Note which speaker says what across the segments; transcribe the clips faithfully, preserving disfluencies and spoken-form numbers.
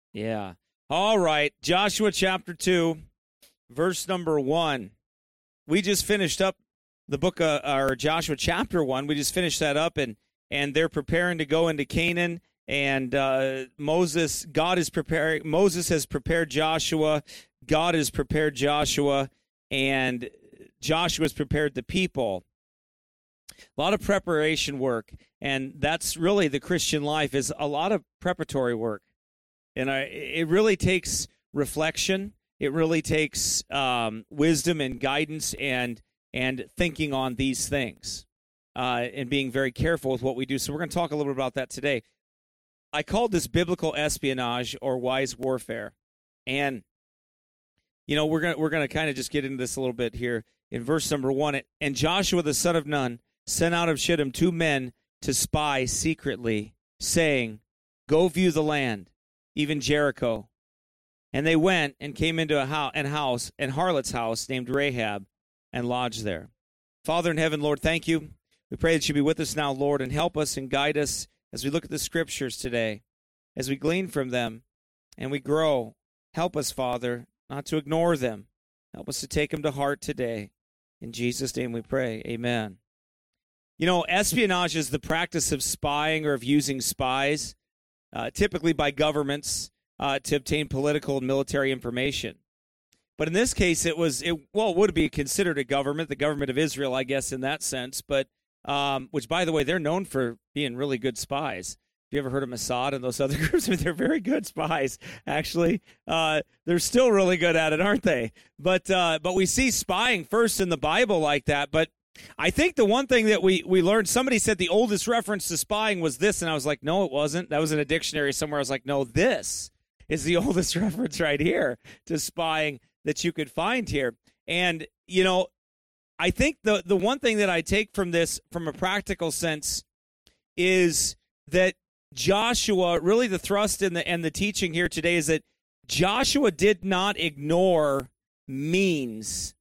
Speaker 1: Yeah. All right. Joshua chapter two, verse number one. We just finished up the book of, or Joshua chapter one. We just finished that up, and, and they're preparing to go into Canaan. And uh, Moses, God is preparing, Moses has prepared Joshua. God has prepared Joshua, and Joshua has prepared the people. A lot of preparation work, and that's really the Christian life, is a lot of preparatory work. And I, it really takes reflection. It really takes um, wisdom and guidance and and thinking on these things uh, and being very careful with what we do. So we're going to talk a little bit about that today. I called this biblical espionage or wise warfare. And, you know, we're going we're going to kind of just get into this a little bit here in verse number one. And Joshua the son of Nun sent out of Shittim two men to spy secretly, saying, "Go view the land, even Jericho." And they went and came into a house, an house, an harlot's house named Rahab, and lodged there. Father in heaven, Lord, thank you. We pray that you be with us now, Lord, and help us and guide us as we look at the scriptures today, as we glean from them and we grow. Help us, Father, not to ignore them. Help us to take them to heart today. In Jesus' name we pray. Amen. You know, espionage is the practice of spying or of using spies, uh, typically by governments, uh, to obtain political and military information. But in this case, it was, it, well, it would be considered a government, the government of Israel, I guess, in that sense. But, um, which, by the way, they're known for being really good spies. Have you ever heard of Mossad and those other groups? I mean, they're very good spies, actually. Uh, they're still really good at it, aren't they? But uh, but we see spying first in the Bible like that. But I think the one thing that we, we learned, somebody said the oldest reference to spying was this, and I was like, no, it wasn't. That was in a dictionary somewhere. I was like, no, this is the oldest reference right here to spying that you could find here. And, you know, I think the, the one thing that I take from this, from a practical sense, is that Joshua, really the thrust and the, and the teaching here today is that Joshua did not ignore means,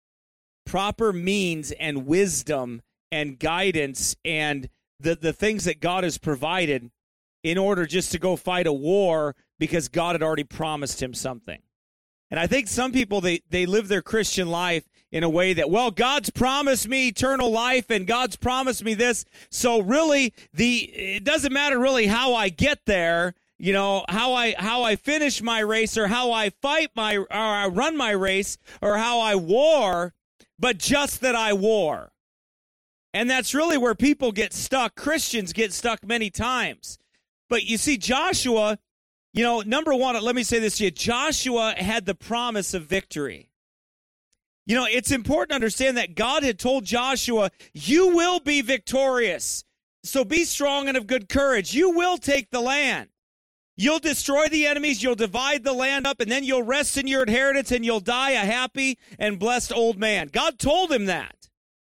Speaker 1: proper means and wisdom and guidance and the, the things that God has provided in order just to go fight a war because God had already promised him something. And I think some people, they, they live their Christian life in a way that, well, God's promised me eternal life and God's promised me this. So really, the it doesn't matter really how I get there, you know, how I how I finish my race or how I fight my or I run my race or how I war, but just that I war. And that's really where people get stuck. Christians get stuck many times. But you see, Joshua, you know, number one, let me say this to you. Joshua had the promise of victory. You know, it's important to understand that God had told Joshua, you will be victorious. So be strong and of good courage. You will take the land. You'll destroy the enemies. You'll divide the land up, and then you'll rest in your inheritance, and you'll die a happy and blessed old man. God told him that.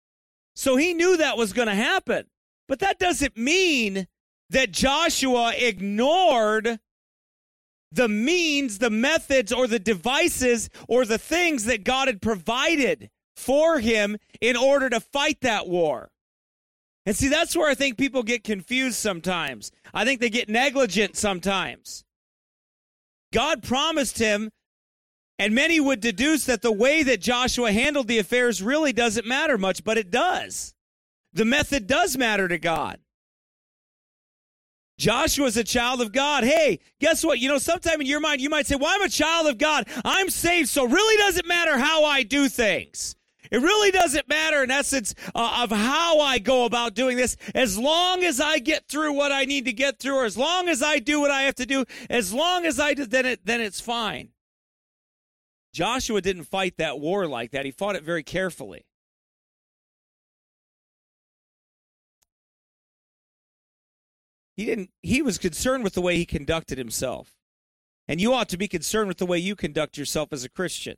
Speaker 1: So he knew that was going to happen. But that doesn't mean that Joshua ignored the means, the methods, or the devices, or the things that God had provided for him in order to fight that war. And see, that's where I think people get confused sometimes. I think they get negligent sometimes. God promised him, and many would deduce that the way that Joshua handled the affairs really doesn't matter much, but it does. The method does matter to God. Joshua's a child of God. Hey, guess what? You know, sometime in your mind, you might say, well, I'm a child of God. I'm saved, so it really doesn't matter how I do things. It really doesn't matter, in essence, uh, of how I go about doing this. As long as I get through what I need to get through, or as long as I do what I have to do, as long as I do, then, it, then it's fine. Joshua didn't fight that war like that. He fought it very carefully. He didn't. He was concerned with the way he conducted himself. And you ought to be concerned with the way you conduct yourself as a Christian.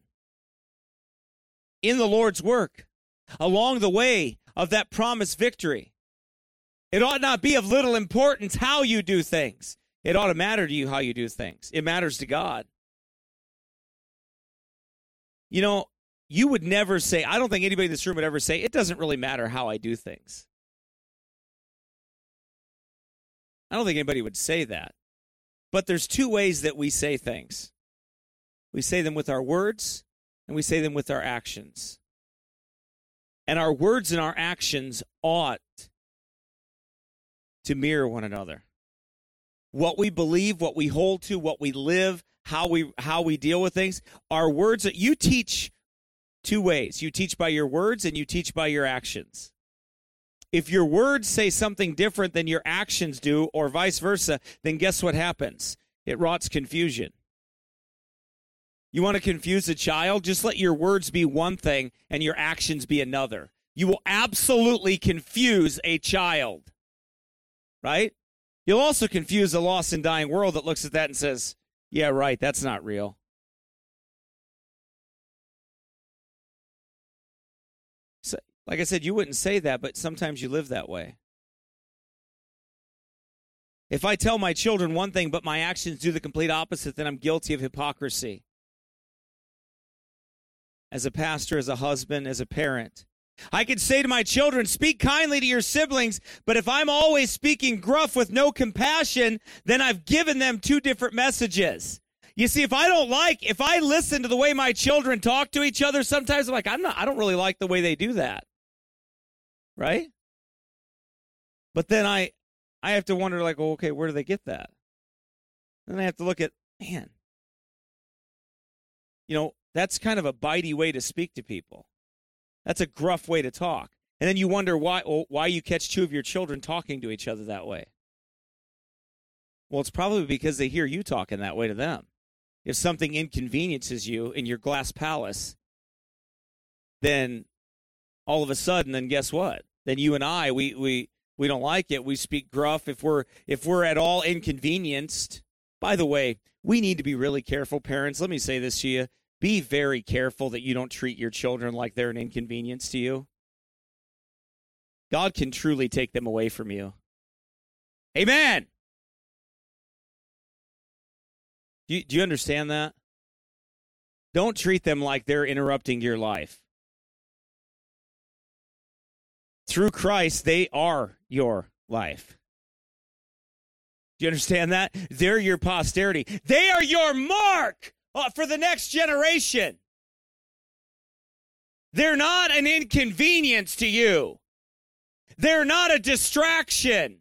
Speaker 1: In the Lord's work, along the way of that promised victory. It ought not be of little importance how you do things. It ought to matter to you how you do things. It matters to God. You know, you would never say, I don't think anybody in this room would ever say, it doesn't really matter how I do things. I don't think anybody would say that. But there's two ways that we say things. We say them with our words, and we say them with our actions. And our words and our actions ought to mirror one another. What we believe, what we hold to, what we live, how we how we deal with things, our words, that you teach two ways. You teach by your words and you teach by your actions. If your words say something different than your actions do, or vice versa, then guess what happens? It wroughts confusion. You want to confuse a child? Just let your words be one thing and your actions be another. You will absolutely confuse a child, right? You'll also confuse a lost and dying world that looks at that and says, yeah, right, that's not real. So, like I said, you wouldn't say that, but sometimes you live that way. If I tell my children one thing, but my actions do the complete opposite, then I'm guilty of hypocrisy. As a pastor, as a husband, as a parent. I could say to my children, speak kindly to your siblings, but if I'm always speaking gruff with no compassion, then I've given them two different messages. You see, if I don't like, if I listen to the way my children talk to each other, sometimes I'm like, I'm not, I don't really like the way they do that. Right? But then I, I have to wonder, like, well, okay, where do they get that? Then I have to look at, man, you know, that's kind of a bitey way to speak to people. That's a gruff way to talk. And then you wonder why, why you catch two of your children talking to each other that way. Well, it's probably because they hear you talking that way to them. If something inconveniences you in your glass palace, then all of a sudden, then guess what? Then you and I, we we we don't like it. We speak gruff. If we're if we're at all inconvenienced, by the way, we need to be really careful, parents. Let me say this to you. Be very careful that you don't treat your children like they're an inconvenience to you. God can truly take them away from you. Amen. Do you, do you understand that? Don't treat them like they're interrupting your life. Through Christ, they are your life. Do you understand that? They're your posterity. They are your mark for the next generation. They're not an inconvenience to you. They're not a distraction.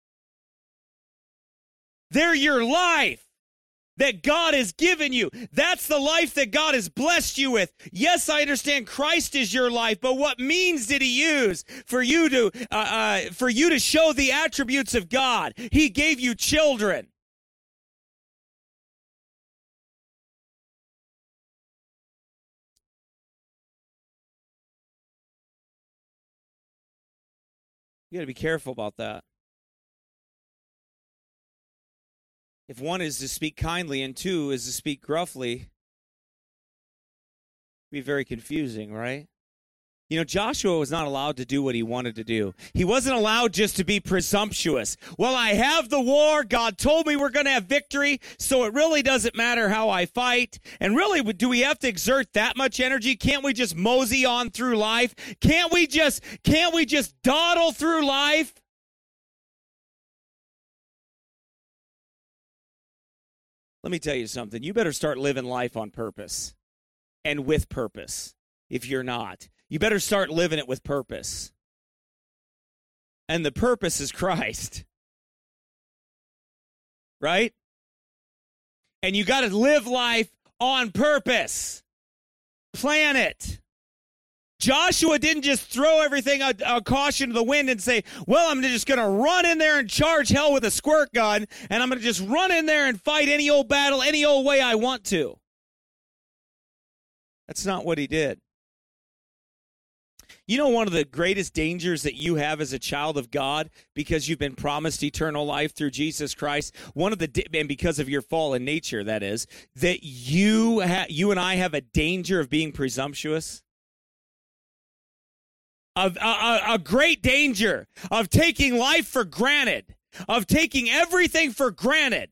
Speaker 1: They're your life that God has given you. That's the life that God has blessed you with. Yes, I understand Christ is your life, but what means did he use for you to uh, uh, for you to show the attributes of God? He gave you children. You got to be careful about that. If one is to speak kindly and two is to speak gruffly, it'd be very confusing, right? You know, Joshua was not allowed to do what he wanted to do. He wasn't allowed just to be presumptuous. Well, I have the war. God told me we're going to have victory, so it really doesn't matter how I fight. And really, do we have to exert that much energy? Can't we just mosey on through life? Can't we just, can't we just dawdle through life? Let me tell you something. You better start living life on purpose and with purpose. If you're not, you better start living it with purpose. And the purpose is Christ. Right? And you got to live life on purpose. Plan it. Joshua didn't just throw everything a, a caution to the wind and say, well, I'm just going to run in there and charge hell with a squirt gun, and I'm going to just run in there and fight any old battle any old way I want to. That's not what he did. You know, one of the greatest dangers that you have as a child of God, because you've been promised eternal life through Jesus Christ, one of the, and because of your fallen nature, that is, that you ha- you and I have a danger of being presumptuous. Of a, a, a great danger of taking life for granted, of taking everything for granted.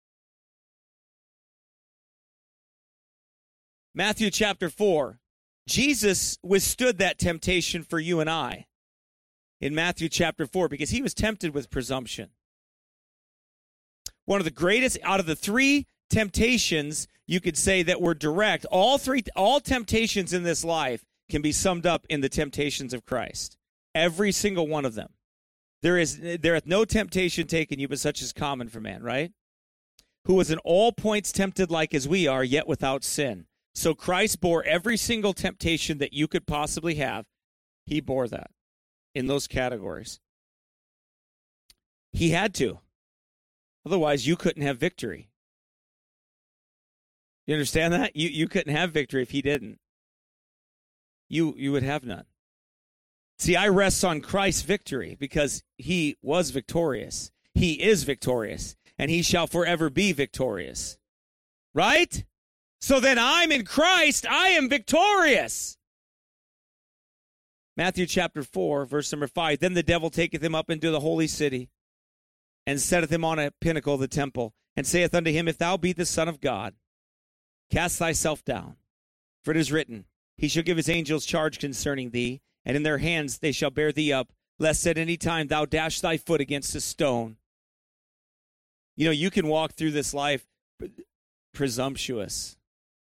Speaker 1: Matthew chapter four, Jesus withstood that temptation for you and I in Matthew chapter four because he was tempted with presumption. one of the greatest out of the three temptations you could say that were direct. All three, all temptations in this life can be summed up in the temptations of Christ. Every single one of them. There is there hath no temptation taken you, but such is common for man, right? Who was in all points tempted like as we are, yet without sin. So Christ bore every single temptation that you could possibly have. He bore that in those categories. He had to. Otherwise, you couldn't have victory. You understand that? You you couldn't have victory if he didn't. You you would have none. See, I rest on Christ's victory because he was victorious. He is victorious, and he shall forever be victorious. Right? So then I'm in Christ, I am victorious. Matthew chapter four, verse number five. Then the devil taketh him up into the holy city, and setteth him on a pinnacle of the temple, and saith unto him, If thou be the Son of God, cast thyself down. For it is written, He shall give his angels charge concerning thee, and in their hands they shall bear thee up, lest at any time thou dash thy foot against a stone. You know, you can walk through this life presumptuous.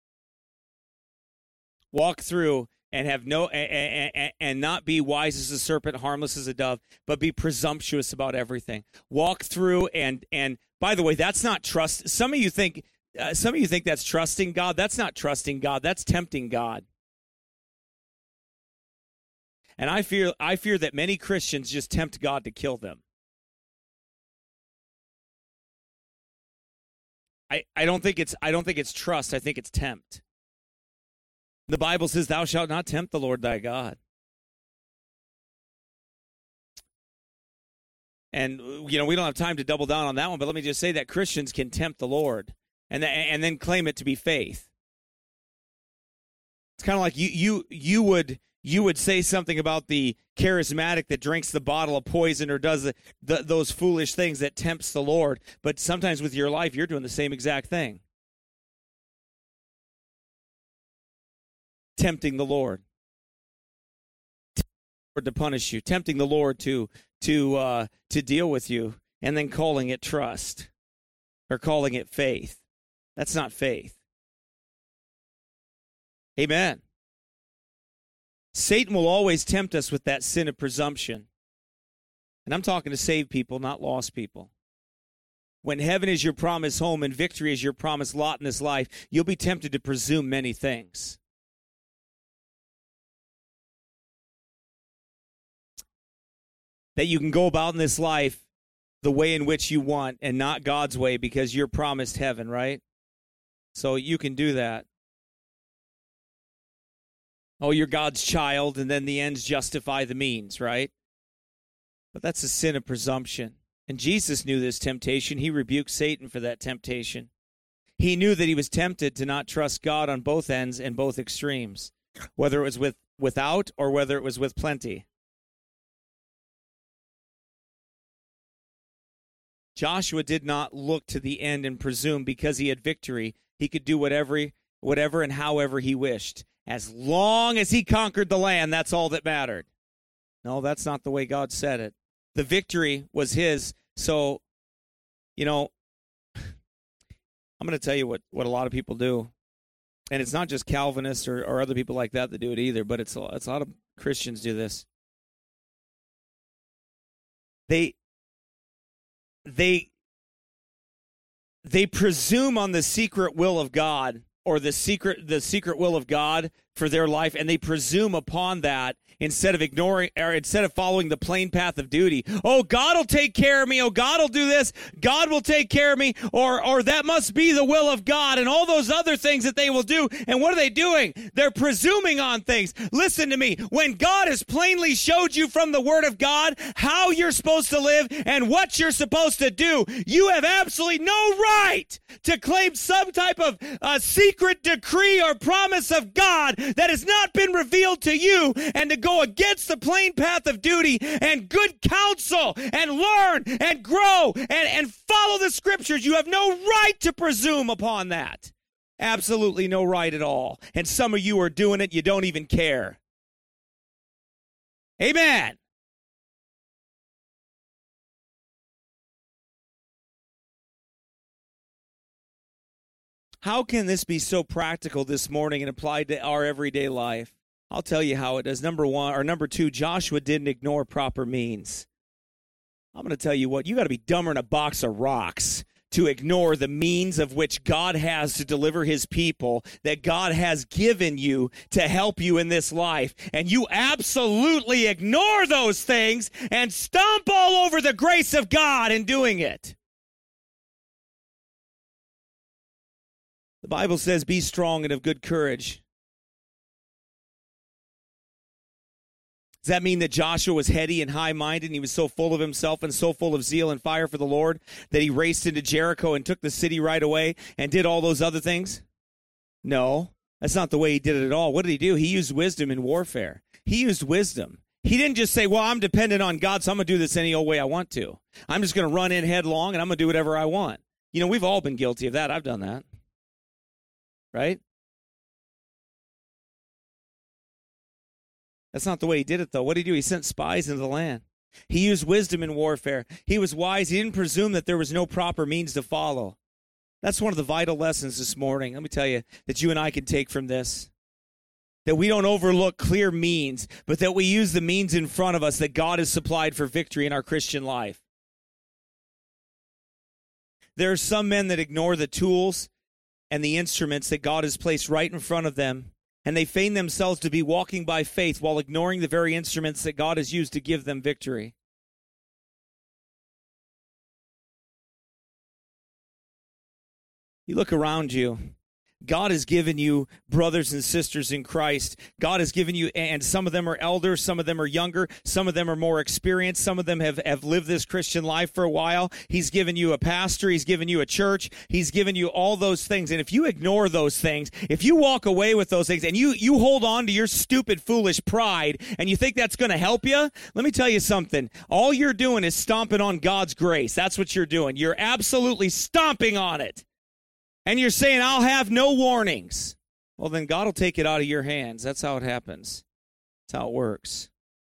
Speaker 1: Walk through and have no and, and, and not be wise as a serpent, harmless as a dove, but be presumptuous about everything. Walk through and and by the way, that's not trust. Some of you think uh, some of you think that's trusting God. That's not trusting God. That's tempting God. And I fear I fear that many Christians just tempt God to kill them. I, I don't think it's I don't think it's trust. I think it's tempt. The Bible says, Thou shalt not tempt the Lord thy God. And, you know, we don't have time to double down on that one, but let me just say that Christians can tempt the Lord and, th- and then claim it to be faith. It's kind of like you you you would you would say something about the charismatic that drinks the bottle of poison or does the, the, those foolish things that tempts the Lord, but sometimes with your life you're doing the same exact thing. Tempting the Lord. Tempting the Lord to punish you, tempting the Lord to to uh, to deal with you, and then calling it trust or calling it faith. That's not faith. Amen. Satan will always tempt us with that sin of presumption. And I'm talking to saved people, not lost people. When heaven is your promised home and victory is your promised lot in this life, you'll be tempted to presume many things. That you can go about in this life the way in which you want and not God's way because you're promised heaven, right? So you can do that. Oh, you're God's child, and then the ends justify the means, right? But that's a sin of presumption. And Jesus knew this temptation. He rebuked Satan for that temptation. He knew that he was tempted to not trust God on both ends and both extremes, whether it was with without or whether it was with plenty. Joshua did not look to the end and presume because he had victory, he could do whatever, whatever and however he wished. As long as he conquered the land, that's all that mattered. No, that's not the way God said it. The victory was his. So, you know, I'm going to tell you what, what a lot of people do. And it's not just Calvinists or, or other people like that that do it either, but it's a, it's a lot of Christians do this. They, they, they presume on the secret will of God or the secret, the secret will of God for their life, and they presume upon that instead of ignoring or instead of following the plain path of duty. Oh, God will take care of me. Oh, God will do this. God will take care of me. Or, or that must be the will of God, and all those other things that they will do. And what are they doing? They're presuming on things. Listen to me. When God has plainly showed you from the Word of God how you're supposed to live and what you're supposed to do, you have absolutely no right to claim some type of uh, secret decree or promise of God that has not been revealed to you, and to go against the plain path of duty and good counsel and learn and grow and, and follow the scriptures. You have no right to presume upon that. Absolutely no right at all. And some of you are doing it, you don't even care. Amen. How can this be so practical this morning and applied to our everyday life? I'll tell you how it does. Number one, or number two, Joshua didn't ignore proper means. I'm going to tell you what, you got to be dumber than a box of rocks to ignore the means of which God has to deliver his people, that God has given you to help you in this life. And you absolutely ignore those things and stomp all over the grace of God in doing it. The Bible says, be strong and of good courage. Does that mean that Joshua was heady and high-minded and he was so full of himself and so full of zeal and fire for the Lord that he raced into Jericho and took the city right away and did all those other things? No, that's not the way he did it at all. What did he do? He used wisdom in warfare. He used wisdom. He didn't just say, well, I'm dependent on God, so I'm going to do this any old way I want to. I'm just going to run in headlong and I'm going to do whatever I want. You know, we've all been guilty of that. I've done that. Right? That's not the way he did it, though. What did he do? He sent spies into the land. He used wisdom in warfare. He was wise. He didn't presume that there was no proper means to follow. That's one of the vital lessons this morning, let me tell you, that you and I can take from this. That we don't overlook clear means, but that we use the means in front of us that God has supplied for victory in our Christian life. There are some men that ignore the tools and the instruments that God has placed right in front of them, and they feign themselves to be walking by faith while ignoring the very instruments that God has used to give them victory. You look around you. God has given you brothers and sisters in Christ. God has given you, and some of them are elders, some of them are younger, some of them are more experienced, some of them have, have lived this Christian life for a while. He's given you a pastor, he's given you a church, he's given you all those things. And if you ignore those things, if you walk away with those things and you, you hold on to your stupid, foolish pride and you think that's going to help you, let me tell you something. All you're doing is stomping on God's grace. That's what you're doing. You're absolutely stomping on it. And you're saying, I'll have no warnings. Well, then God will take it out of your hands. That's how it happens. That's how it works.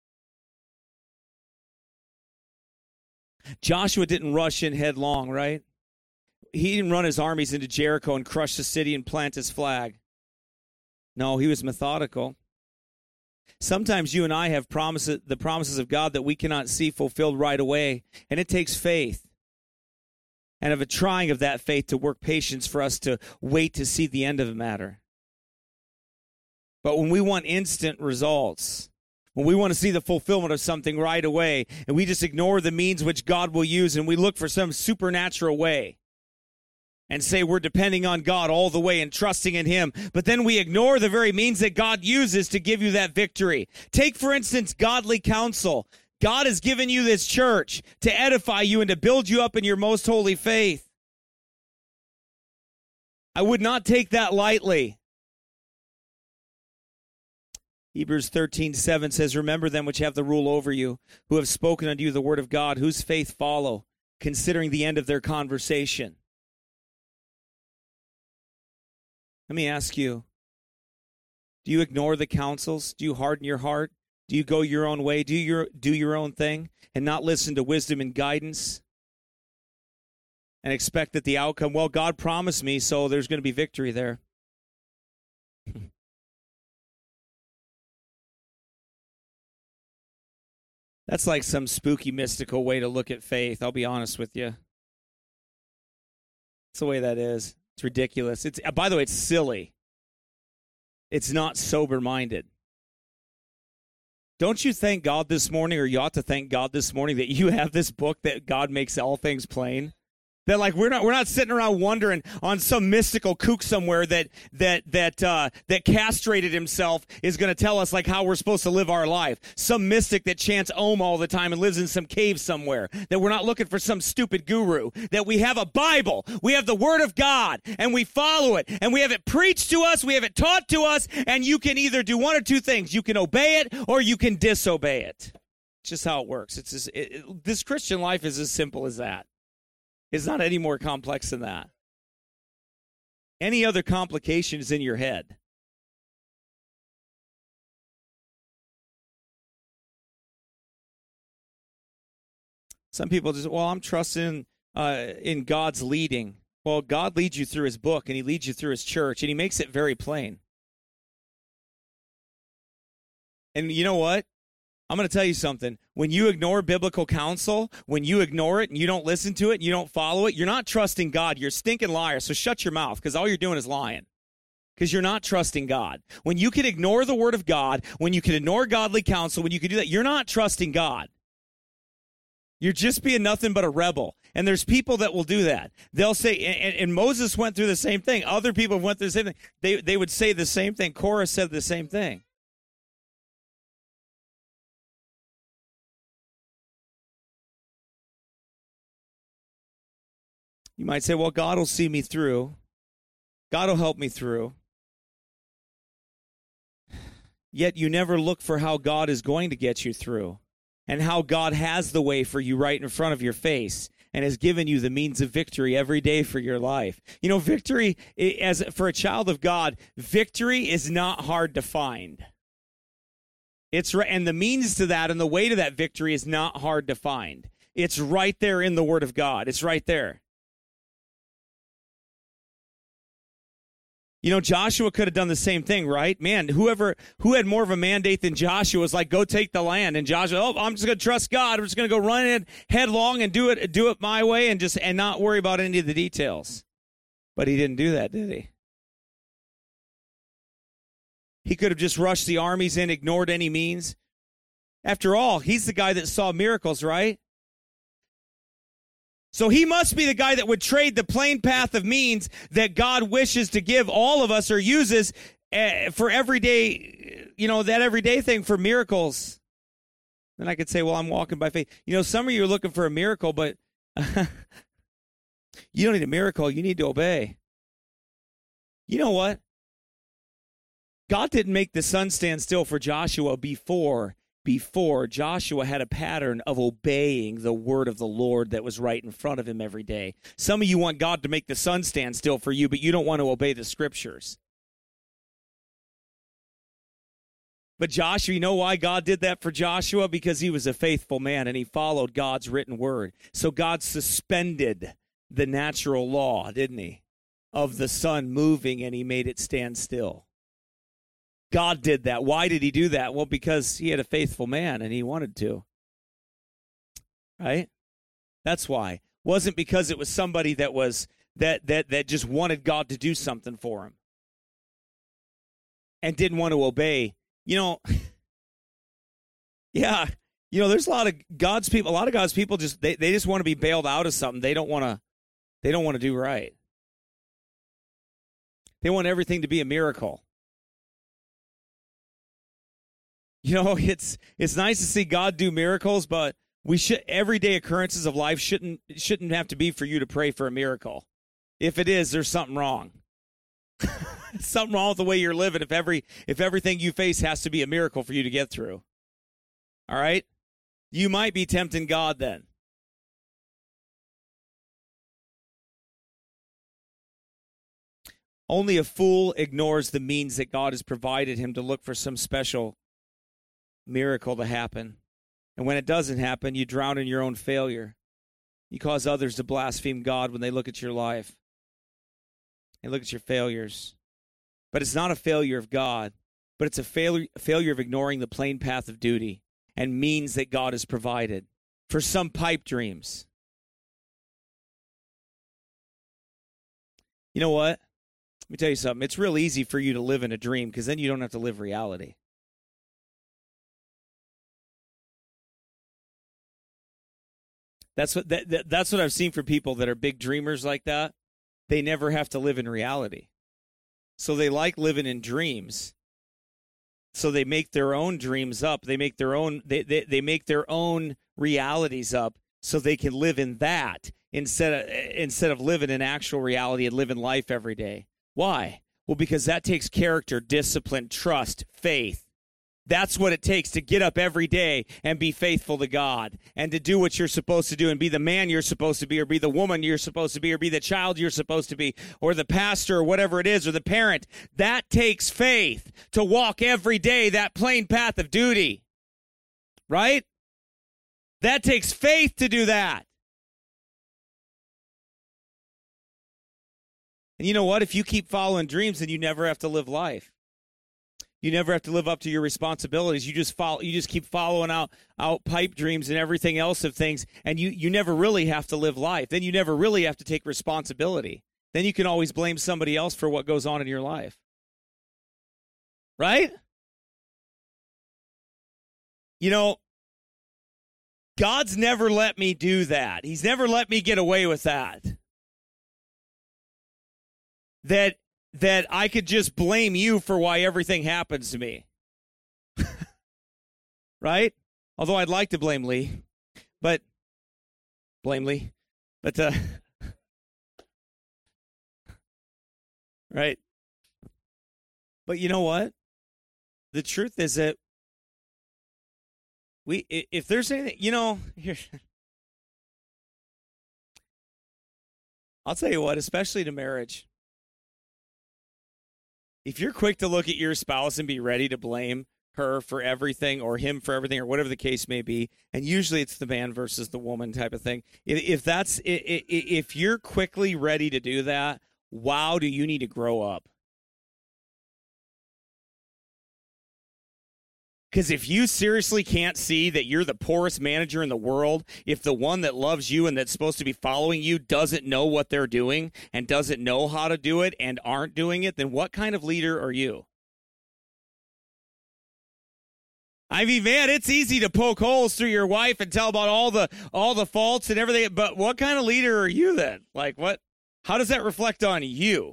Speaker 1: Joshua didn't rush in headlong, right? He didn't run his armies into Jericho and crush the city and plant his flag. No, he was methodical. Sometimes you and I have promises, the promises of God that we cannot see fulfilled right away, and it takes faith. And of a trying of that faith to work patience for us to wait to see the end of the matter. But when we want instant results, when we want to see the fulfillment of something right away, and we just ignore the means which God will use, and we look for some supernatural way, and say we're depending on God all the way and trusting in Him, but then we ignore the very means that God uses to give you that victory. Take, for instance, godly counsel. God has given you this church to edify you and to build you up in your most holy faith. I would not take that lightly. Hebrews thirteen seven says, remember them which have the rule over you, who have spoken unto you the word of God, whose faith follow, considering the end of their conversation. Let me ask you, do you ignore the counsels? Do you harden your heart? Do you go your own way? Do your do your own thing and not listen to wisdom and guidance and expect that the outcome, well, God promised me, so there's going to be victory there. That's like some spooky, mystical way to look at faith, I'll be honest with you. That's the way that is. It's ridiculous. It's, by the way, it's silly. It's not sober-minded. Don't you thank God this morning, or you ought to thank God this morning, that you have this book that God makes all things plain? That like we're not we're not sitting around wondering on some mystical kook somewhere that that that uh, that castrated himself is going to tell us like how we're supposed to live our life. Some mystic that chants Om all the time and lives in some cave somewhere. That we're not looking for some stupid guru. That we have a Bible, we have the Word of God, and we follow it, and we have it preached to us, we have it taught to us, and you can either do one or two things: you can obey it or you can disobey it. It's just how it works. It's just, it, it, this Christian life is as simple as that. It's not any more complex than that. Any other complication is in your head. Some people just, well, I'm trusting uh, in God's leading. Well, God leads you through his book, and he leads you through his church, and he makes it very plain. And you know what? I'm going to tell you something. When you ignore biblical counsel, when you ignore it and you don't listen to it and you don't follow it, you're not trusting God. You're a stinking liar. So shut your mouth, because all you're doing is lying. Because you're not trusting God. When you can ignore the word of God, when you can ignore godly counsel, when you can do that, you're not trusting God. You're just being nothing but a rebel. And there's people that will do that. They'll say, and, and Moses went through the same thing. Other people went through the same thing. They, they would say the same thing. Korah said the same thing. You might say, well, God will see me through. God will help me through. Yet you never look for how God is going to get you through and how God has the way for you right in front of your face and has given you the means of victory every day for your life. You know, victory, as for a child of God, victory is not hard to find. It's right, and the means to that and the way to that victory is not hard to find. It's right there in the Word of God. It's right there. You know, Joshua could have done the same thing, right? Man, whoever who had more of a mandate than Joshua was like, go take the land. And Joshua, oh, I'm just going to trust God. I'm just going to go run it headlong and do it do it my way and just and not worry about any of the details. But he didn't do that, did he? He could have just rushed the armies in, ignored any means. After all, he's the guy that saw miracles, right? So he must be the guy that would trade the plain path of means that God wishes to give all of us or uses uh, for everyday, you know, that everyday thing for miracles. Then I could say, well, I'm walking by faith. You know, some of you are looking for a miracle, but you don't need a miracle. You need to obey. You know what? God didn't make the sun stand still for Joshua before Before, Joshua had a pattern of obeying the word of the Lord that was right in front of him every day. Some of you want God to make the sun stand still for you, but you don't want to obey the scriptures. But Joshua, you know why God did that for Joshua? Because he was a faithful man and he followed God's written word. So God suspended the natural law, didn't he, of the sun moving, and he made it stand still. God did that. Why did he do that? Well, because he had a faithful man and he wanted to. Right? That's why. It wasn't because it was somebody that was that that that just wanted God to do something for him and didn't want to obey. You know, yeah, you know, there's a lot of God's people, a lot of God's people just they, they just want to be bailed out of something. They don't want to they don't want to do right. They want everything to be a miracle. You know, it's it's nice to see God do miracles, but we should everyday occurrences of life shouldn't shouldn't have to be for you to pray for a miracle. If it is, there's something wrong. Something wrong with the way you're living if every if everything you face has to be a miracle for you to get through. All right? You might be tempting God then. Only a fool ignores the means that God has provided him to look for some special miracle to happen. And when it doesn't happen, you drown in your own failure. You cause others to blaspheme God when they look at your life. They look at your failures. But it's not a failure of God, but it's a failure, failure of ignoring the plain path of duty and means that God has provided for some pipe dreams. You know what? Let me tell you something. It's real easy for you to live in a dream because then you don't have to live reality. That's what that, that, that's what I've seen for people that are big dreamers like that. They never have to live in reality. So they like living in dreams. So they make their own dreams up. They make their own they, they, they make their own realities up so they can live in that instead of instead of living in actual reality and living life every day. Why? Well, because that takes character, discipline, trust, faith. That's what it takes to get up every day and be faithful to God and to do what you're supposed to do and be the man you're supposed to be or be the woman you're supposed to be or be the child you're supposed to be or the pastor or whatever it is or the parent. That takes faith to walk every day that plain path of duty, right? That takes faith to do that. And you know what? If you keep following dreams, then you never have to live life. You never have to live up to your responsibilities. You just follow. You just keep following out out pipe dreams and everything else of things, and you you never really have to live life. Then you never really have to take responsibility. Then you can always blame somebody else for what goes on in your life. Right? You know, God's never let me do that. He's never let me get away with that. That that I could just blame you for why everything happens to me. Right? Although I'd like to blame Lee. But, blame Lee. But, uh, right? But you know what? The truth is that we, if there's anything, you know, here, I'll tell you what, especially to marriage. If you're quick to look at your spouse and be ready to blame her for everything or him for everything or whatever the case may be, and usually it's the man versus the woman type of thing, if, if that's if you're quickly ready to do that, wow, do you need to grow up? Because if you seriously can't see that you're the poorest manager in the world, if the one that loves you and that's supposed to be following you doesn't know what they're doing and doesn't know how to do it and aren't doing it, then what kind of leader are you? I mean, man, it's easy to poke holes through your wife and tell about all the all the faults and everything, but what kind of leader are you then? Like, what? How does that reflect on you?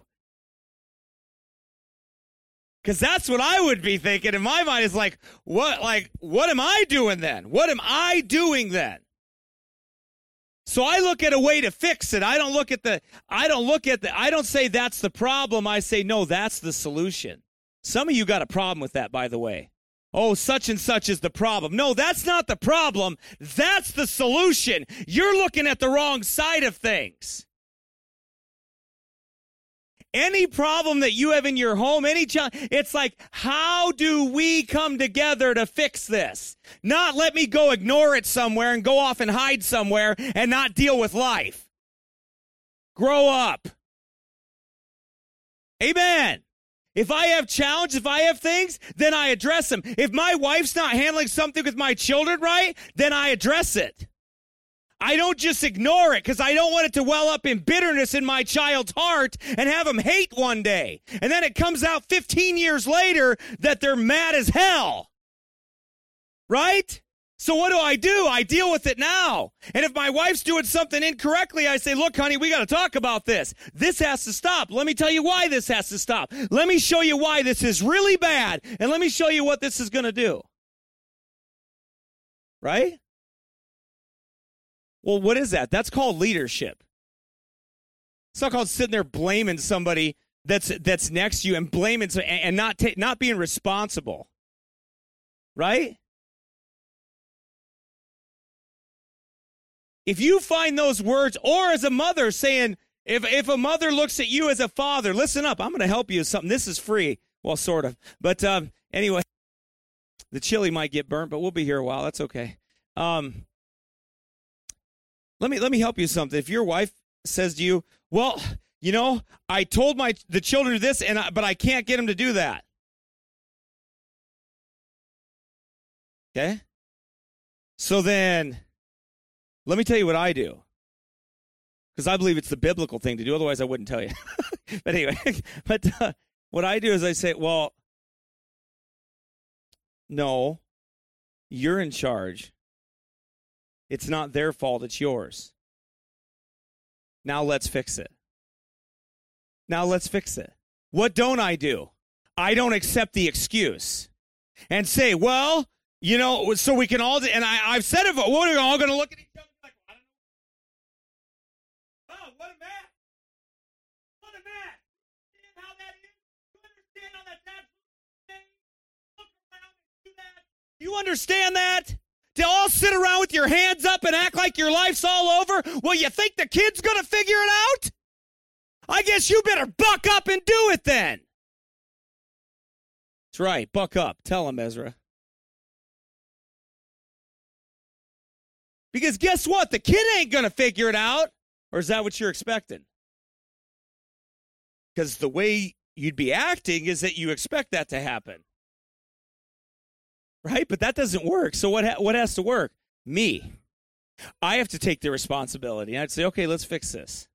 Speaker 1: Because that's what I would be thinking in my mind is like, what, like, what am I doing then? What am I doing then? So I look at a way to fix it. I don't look at the, I don't look at the, I don't say that's the problem. I say, no, that's the solution. Some of you got a problem with that, by the way. Oh, such and such is the problem. No, that's not the problem. That's the solution. You're looking at the wrong side of things. Any problem that you have in your home, any challenge, it's like, how do we come together to fix this? Not let me go ignore it somewhere and go off and hide somewhere and not deal with life. Grow up. Amen. If I have challenges, if I have things, then I address them. If my wife's not handling something with my children right, then I address it. I don't just ignore it because I don't want it to well up in bitterness in my child's heart and have them hate one day. And then it comes out fifteen years later that they're mad as hell. Right? So what do I do? I deal with it now. And if my wife's doing something incorrectly, I say, look, honey, we got to talk about this. This has to stop. Let me tell you why this has to stop. Let me show you why this is really bad. And let me show you what this is going to do. Right? Well, what is that? That's called leadership. It's not called sitting there blaming somebody that's that's next to you and blaming and not ta- not being responsible. Right? If you find those words, or as a mother saying, if if a mother looks at you as a father, listen up, I'm going to help you with something. This is free. Well, sort of. But um, anyway, the chili might get burnt, but we'll be here a while. That's okay. Um. Let me let me help you with something. If your wife says to you, "Well, you know, I told my the children this, and I, but I can't get them to do that." Okay. So then, let me tell you what I do, because I believe it's the biblical thing to do. Otherwise, I wouldn't tell you. But anyway, but uh, what I do is I say, "Well, no, you're in charge. It's not their fault, it's yours. Now let's fix it. Now let's fix it." What don't I do? I don't accept the excuse and say, well, you know, so we can all, and I, I've said it, but we're all going to look at each other like, I don't know. Oh, what a mess. What a mess. You understand how that is? You understand how that's absolutely insane? Look around and do that. You understand that? To all sit around with your hands up and act like your life's all over? Well, you think the kid's going to figure it out? I guess you better buck up and do it then. That's right, buck up. Tell him, Ezra. Because guess what? The kid ain't going to figure it out. Or is that what you're expecting? Because the way you'd be acting is that you expect that to happen. Right? But that doesn't work. So what ha- what has to work? Me. I have to take the responsibility. I'd say, okay, let's fix this.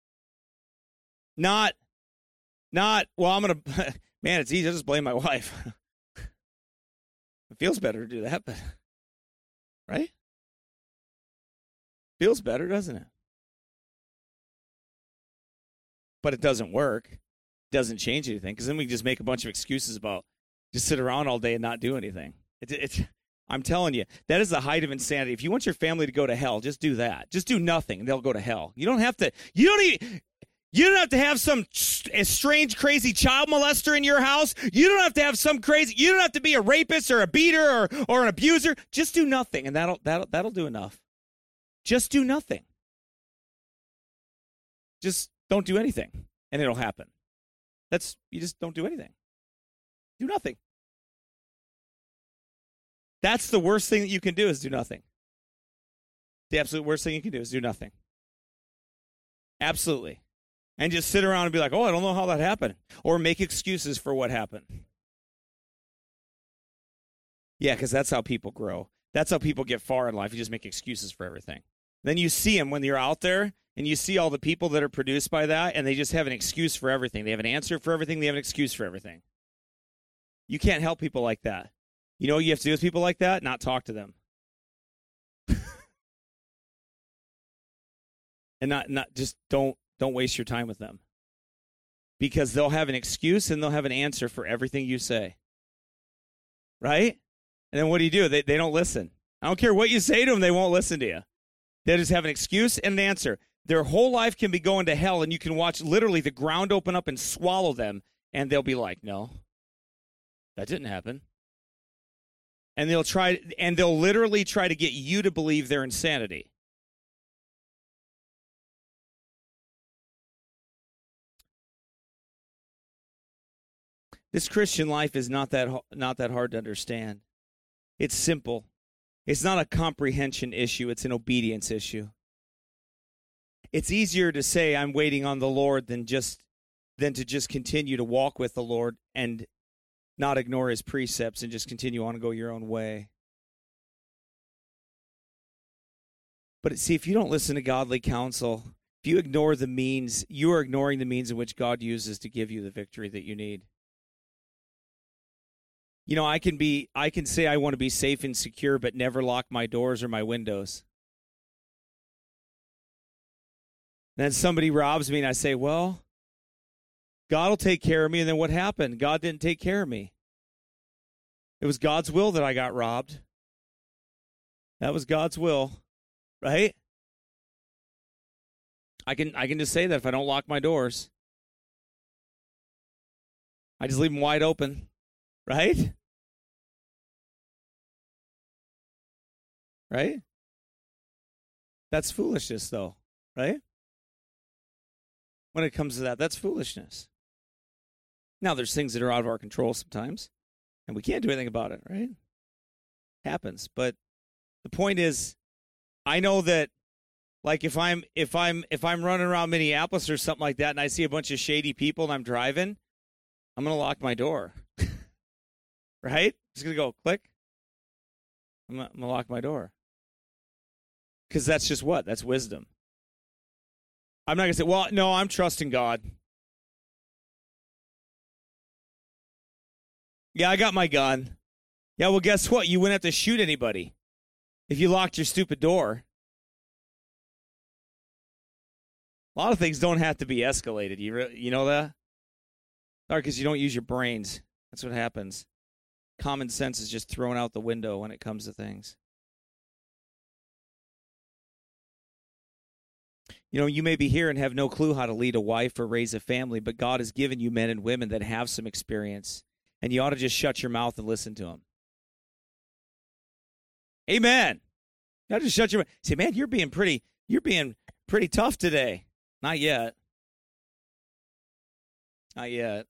Speaker 1: Not, not, well, I'm going to, man, it's easy. I just blame my wife. It feels better to do that, but, right? Feels better, doesn't it? But it doesn't work. It doesn't change anything, because then we just make a bunch of excuses about just sit around all day and not do anything. It, it's, I'm telling you, that is the height of insanity. If you want your family to go to hell, just do that. Just do nothing, and they'll go to hell. You don't have to, you don't even, you don't have to have some strange, crazy child molester in your house. You don't have to have some crazy, you don't have to be a rapist or a beater or, or an abuser. Just do nothing, and that'll, that'll, that'll do enough. Just do nothing. Just don't do anything, and it'll happen. That's, you just don't do anything. Do nothing. That's the worst thing that you can do, is do nothing. The absolute worst thing you can do is do nothing. Absolutely. And just sit around and be like, oh, I don't know how that happened. Or make excuses for what happened. Yeah, because that's how people grow. That's how people get far in life. You just make excuses for everything. Then you see them when you're out there, and you see all the people that are produced by that, and they just have an excuse for everything. They have an answer for everything. They have an excuse for everything. You can't help people like that. You know what you have to do with people like that? Not talk to them. And not, not just don't don't waste your time with them. Because they'll have an excuse and they'll have an answer for everything you say. Right? And then what do you do? They they don't listen. I don't care what you say to them, they won't listen to you. They just have an excuse and an answer. Their whole life can be going to hell, and you can watch literally the ground open up and swallow them, and they'll be like, no, that didn't happen. And they'll try, and they'll literally try to get you to believe their insanity. This Christian life is not that not that hard to understand. It's simple. It's not a comprehension issue. It's an obedience issue. It's easier to say I'm waiting on the Lord than just than to just continue to walk with the Lord and not ignore his precepts and just continue on and go your own way. But see, if you don't listen to godly counsel, if you ignore the means, you are ignoring the means in which God uses to give you the victory that you need. You know, I can be, I can say I want to be safe and secure, but never lock my doors or my windows. Then somebody robs me and I say, well, God will take care of me. And then what happened? God didn't take care of me. It was God's will that I got robbed. That was God's will, right? I can I can just say that if I don't lock my doors. I just leave them wide open, right? Right? That's foolishness, though, right? When it comes to that, that's foolishness. Now, there's things that are out of our control sometimes, and we can't do anything about it, right? Happens. But the point is, I know that, like, if I'm if I'm if I'm running around Minneapolis or something like that, and I see a bunch of shady people and I'm driving, I'm gonna lock my door, right? Just gonna go click. I'm gonna, I'm gonna lock my door, because that's just what? That's wisdom. I'm not going to say, well, no, I'm trusting God. Yeah, I got my gun. Yeah, well, guess what? You wouldn't have to shoot anybody if you locked your stupid door. A lot of things don't have to be escalated. You re- you know that? Or because you don't use your brains. That's what happens. Common sense is just thrown out the window when it comes to things. You know, you may be here and have no clue how to lead a wife or raise a family, but God has given you men and women that have some experience, and you ought to just shut your mouth and listen to them. Amen. You ought to just shut your mouth. Say, man, you're being pretty, you're being pretty tough today. Not yet. Not yet.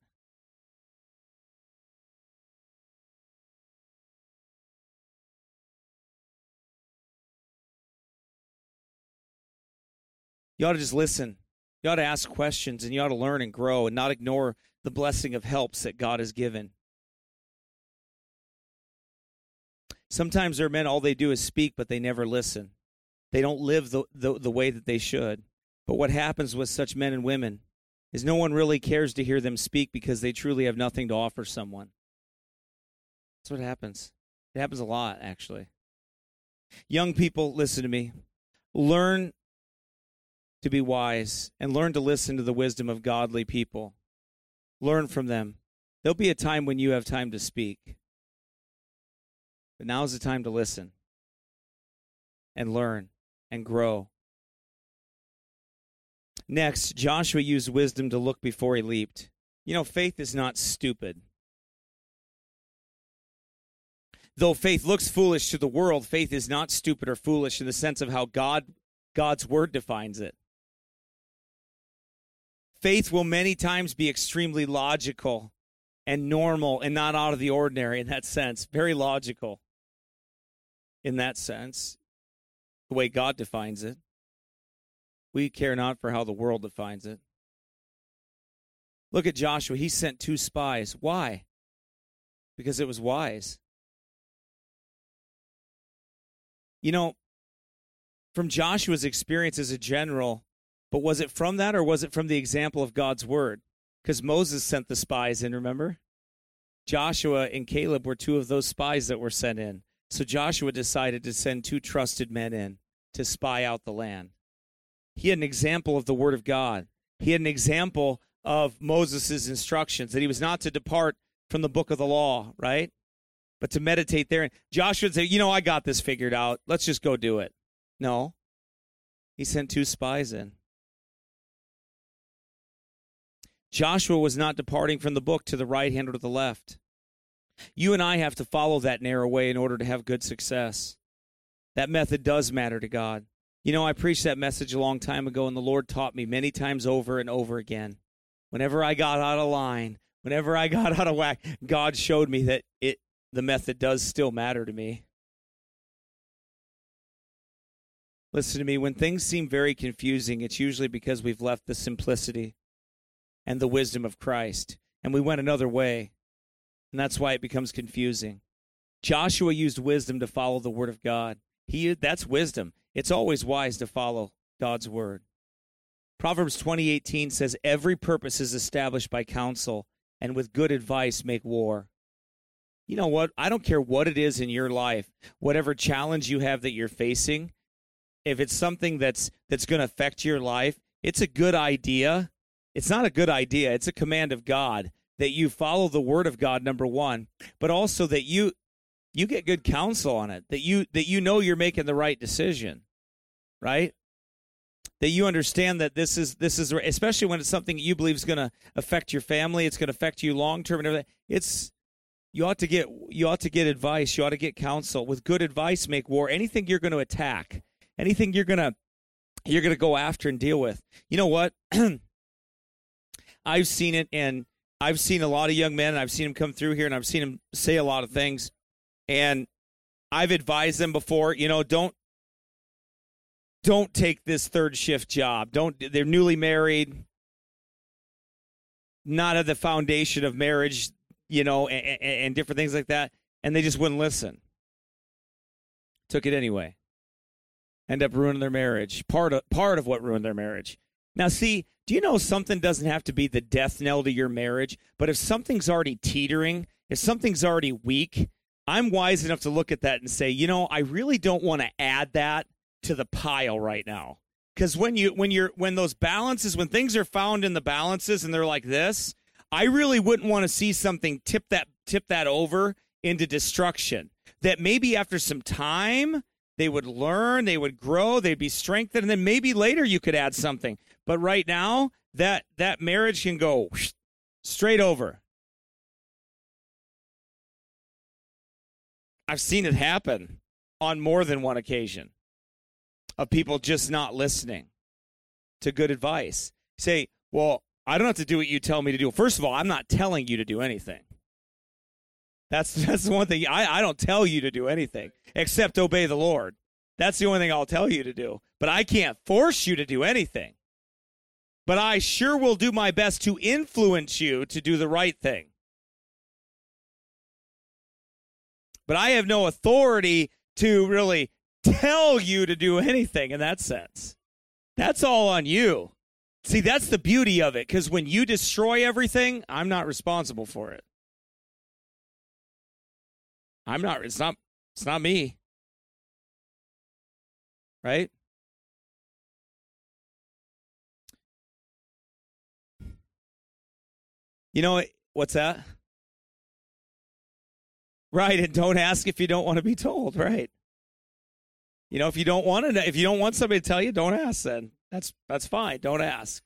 Speaker 1: You ought to just listen. You ought to ask questions, and you ought to learn and grow and not ignore the blessing of helps that God has given. Sometimes there are men, all they do is speak, but they never listen. They don't live the, the, the way that they should. But what happens with such men and women is no one really cares to hear them speak because they truly have nothing to offer someone. That's what happens. It happens a lot, actually. Young people, listen to me. Learn to be wise and learn to listen to the wisdom of godly people. Learn from them. There'll be a time when you have time to speak. But now's the time to listen and learn and grow. Next, Joshua used wisdom to look before he leaped. You know, faith is not stupid. Though faith looks foolish to the world, faith is not stupid or foolish in the sense of how God, God's word defines it. Faith will many times be extremely logical and normal and not out of the ordinary in that sense. Very logical in that sense, the way God defines it. We care not for how the world defines it. Look at Joshua. He sent two spies. Why? Because it was wise. You know, from Joshua's experience as a general, but was it from that or was it from the example of God's word? Because Moses sent the spies in, remember? Joshua and Caleb were two of those spies that were sent in. So Joshua decided to send two trusted men in to spy out the land. He had an example of the word of God. He had an example of Moses' instructions, that he was not to depart from the book of the law, right? But to meditate therein. Joshua would say, you know, I got this figured out. Let's just go do it. No. He sent two spies in. Joshua was not departing from the book to the right hand or to the left. You and I have to follow that narrow way in order to have good success. That method does matter to God. You know, I preached that message a long time ago, and the Lord taught me many times over and over again. Whenever I got out of line, whenever I got out of whack, God showed me that it the method does still matter to me. Listen to me, when things seem very confusing, it's usually because we've left the simplicity and the wisdom of Christ, and we went another way, and that's why it becomes confusing. Joshua used wisdom to follow the word of God. He that's wisdom. It's always wise to follow God's word. Proverbs twenty eighteen says, every purpose is established by counsel, and with good advice make war. You know what? I don't care what it is in your life, whatever challenge you have that you're facing, if it's something that's that's going to affect your life, it's a good idea. It's not a good idea. It's a command of God that you follow the word of God, number one, but also that you you get good counsel on it, that you that you know you're making the right decision, right? That you understand that this is this is especially when it's something you believe is going to affect your family, it's going to affect you long term and everything. It's you ought to get you ought to get advice, you ought to get counsel. With good advice, make war. Anything you're going to attack, anything you're going to you're going to go after and deal with. You know what? I've seen it, and I've seen a lot of young men, and I've seen them come through here, and I've seen them say a lot of things, and I've advised them before, you know, don't don't take this third shift job. Don't. They're newly married, not at the foundation of marriage, you know, and, and different things like that, and they just wouldn't listen. Took it anyway. End up ruining their marriage. Part of part of what ruined their marriage. Now, see, do you know something doesn't have to be the death knell to your marriage, but if something's already teetering, if something's already weak, I'm wise enough to look at that and say, you know, I really don't want to add that to the pile right now. Because when you when you're when those balances, when things are found in the balances and they're like this, I really wouldn't want to see something tip that tip that over into destruction. That maybe after some time they would learn, they would grow, they'd be strengthened, and then maybe later you could add something. But right now, that that marriage can go whoosh, straight over. I've seen it happen on more than one occasion of people just not listening to good advice. Say, well, I don't have to do what you tell me to do. First of all, I'm not telling you to do anything. That's that's the one thing. I, I don't tell you to do anything except obey the Lord. That's the only thing I'll tell you to do. But I can't force you to do anything. but I sure will do my best to influence you to do the right thing. But I have no authority to really tell you to do anything in that sense. That's all on you. See, that's the beauty of it, because when you destroy everything, I'm not responsible for it. I'm not, it's not, it's not me. Right? You know, what's that? Right, and don't ask if you don't want to be told, right? You know, if you don't want to, if you don't want somebody to tell you, don't ask then. That's that's fine. Don't ask.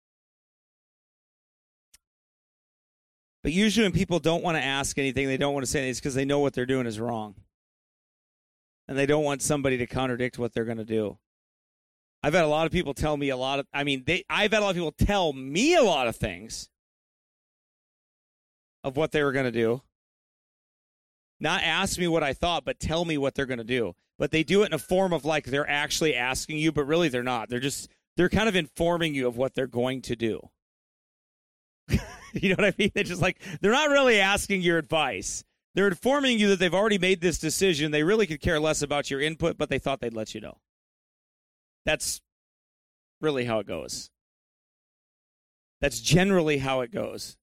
Speaker 1: But usually when people don't want to ask anything, they don't want to say anything, it's because they know what they're doing is wrong. And they don't want somebody to contradict what they're going to do. I've had a lot of people tell me a lot of, I mean, they, I've had a lot of people tell me a lot of things of what they were going to do. Not ask me what I thought, but tell me what they're going to do. But they do it in a form of like they're actually asking you, but really they're not. They're just, they're kind of informing you of what they're going to do. You know what I mean? They're just like, they're not really asking your advice. They're informing you that they've already made this decision. They really could care less about your input, but they thought they'd let you know. That's really how it goes. That's generally how it goes.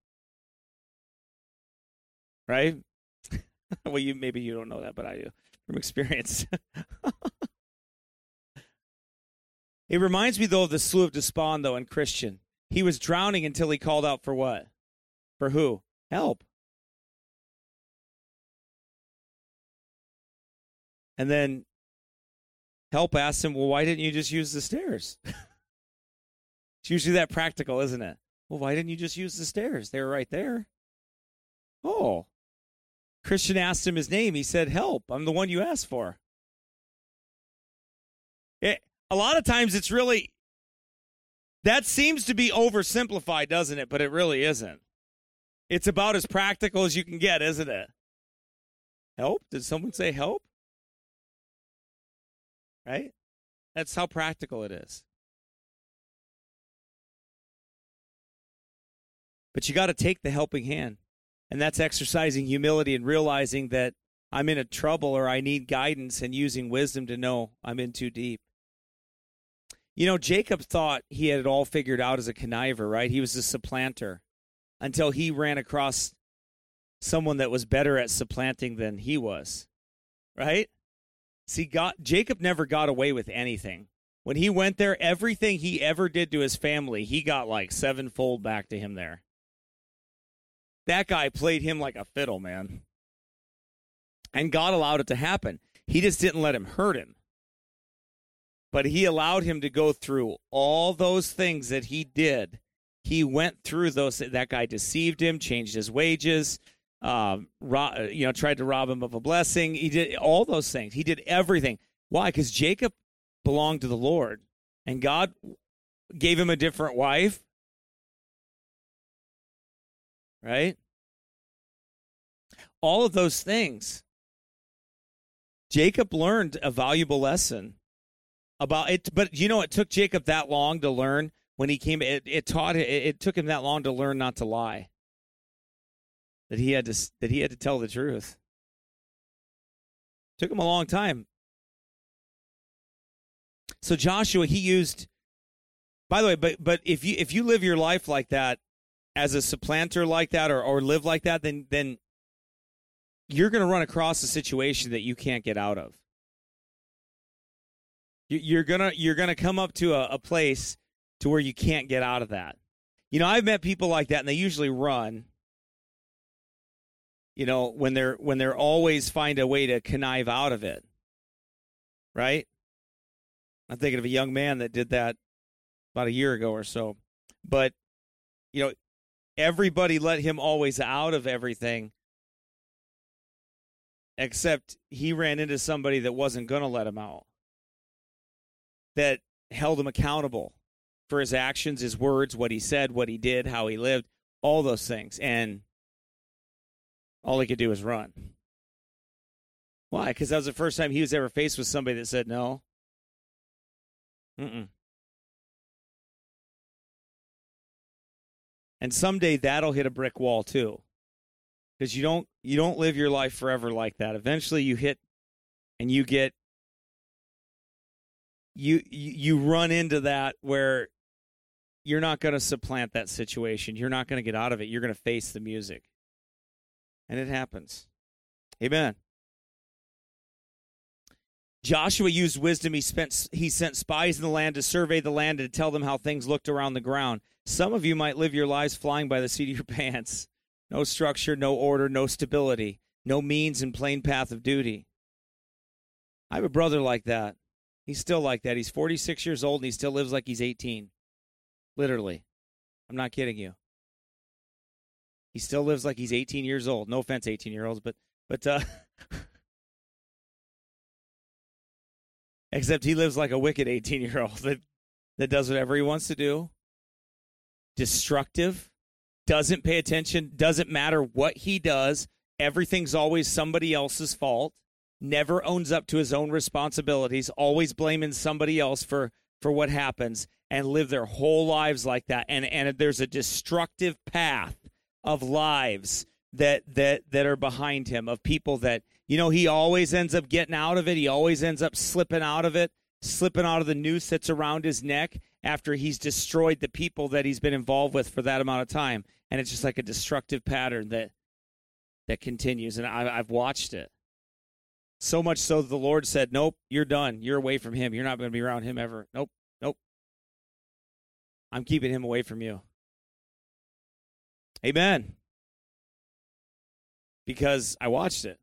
Speaker 1: Right? Well, you maybe you don't know that, but I do from experience. It reminds me, though, of the Slough of Despond, though, in Christian. He was drowning until he called out for what? For who? Help. And then help asked him, well, why didn't you just use the stairs? It's usually that practical, isn't it? Well, why didn't you just use the stairs? They were right there. Oh. Christian asked him his name. He said, help. I'm the one you asked for. It, a lot of times it's really, that seems to be oversimplified, doesn't it? But it really isn't. It's about as practical as you can get, isn't it? Help? Did someone say help? Right? That's how practical it is. But you got to take the helping hand. And that's exercising humility and realizing that I'm in a trouble or I need guidance and using wisdom to know I'm in too deep. You know, Jacob thought he had it all figured out as a conniver, right? He was a supplanter until he ran across someone that was better at supplanting than he was, right? See, God, Jacob never got away with anything. When he went there, everything he ever did to his family, he got like sevenfold back to him there. That guy played him like a fiddle, man. And God allowed it to happen. He just didn't let him hurt him. But he allowed him to go through all those things that he did. He went through those. That guy deceived him, changed his wages, um, ro- you know, tried to rob him of a blessing. He did all those things. He did everything. Why? Because Jacob belonged to the Lord, and God gave him a different wife. Right? All of those things. Jacob learned a valuable lesson about it, but you know, it took Jacob that long to learn when he came, it, it taught, it, it took him that long to learn not to lie. That he had to, that he had to tell the truth. Took him a long time. So Joshua, he used, by the way, but, but if you, if you live your life like that, as a supplanter like that, or, or live like that, then then you're going to run across a situation that you can't get out of. You, you're gonna you're gonna come up to a, a place to where you can't get out of that. You know, I've met people like that, and they usually run. You know, when they're when they're always find a way to connive out of it. Right? I'm thinking of a young man that did that about a year ago or so, but you know. Everybody let him always out of everything, except he ran into somebody that wasn't going to let him out, that held him accountable for his actions, his words, what he said, what he did, how he lived, all those things. And all he could do was run. Why? Because that was the first time he was ever faced with somebody that said no. Mm-mm. And someday that'll hit a brick wall too. Because you don't you don't live your life forever like that. Eventually you hit and you get you you, you run into that where you're not going to supplant that situation. You're not going to get out of it. You're going to face the music. And it happens. Amen. Joshua used wisdom. He spent he sent spies in the land to survey the land and to tell them how things looked around the ground. Some of you might live your lives flying by the seat of your pants. No structure, no order, no stability, no means and plain path of duty. I have a brother like that. He's still like that. He's forty-six years old and he still lives like he's eighteen. Literally. I'm not kidding you. He still lives like he's eighteen years old. No offense, eighteen-year-olds, but but uh, except he lives like a wicked eighteen-year-old that, that does whatever he wants to do. Destructive. Doesn't pay attention. Doesn't matter what he does. Everything's always somebody else's fault. Never owns up to his own responsibilities. Always blaming somebody else for, for what happens. And live their whole lives like that. And and there's a destructive path of lives that that that are behind him, of people that, you know, he always ends up getting out of it. He always ends up slipping out of it, slipping out of the noose that's around his neck after he's destroyed the people that he's been involved with for that amount of time. And it's just like a destructive pattern that that continues. And I, I've watched it. So much so that the Lord said, nope, you're done. You're away from him. You're not going to be around him ever. Nope, nope. I'm keeping him away from you. Amen. Because I watched it.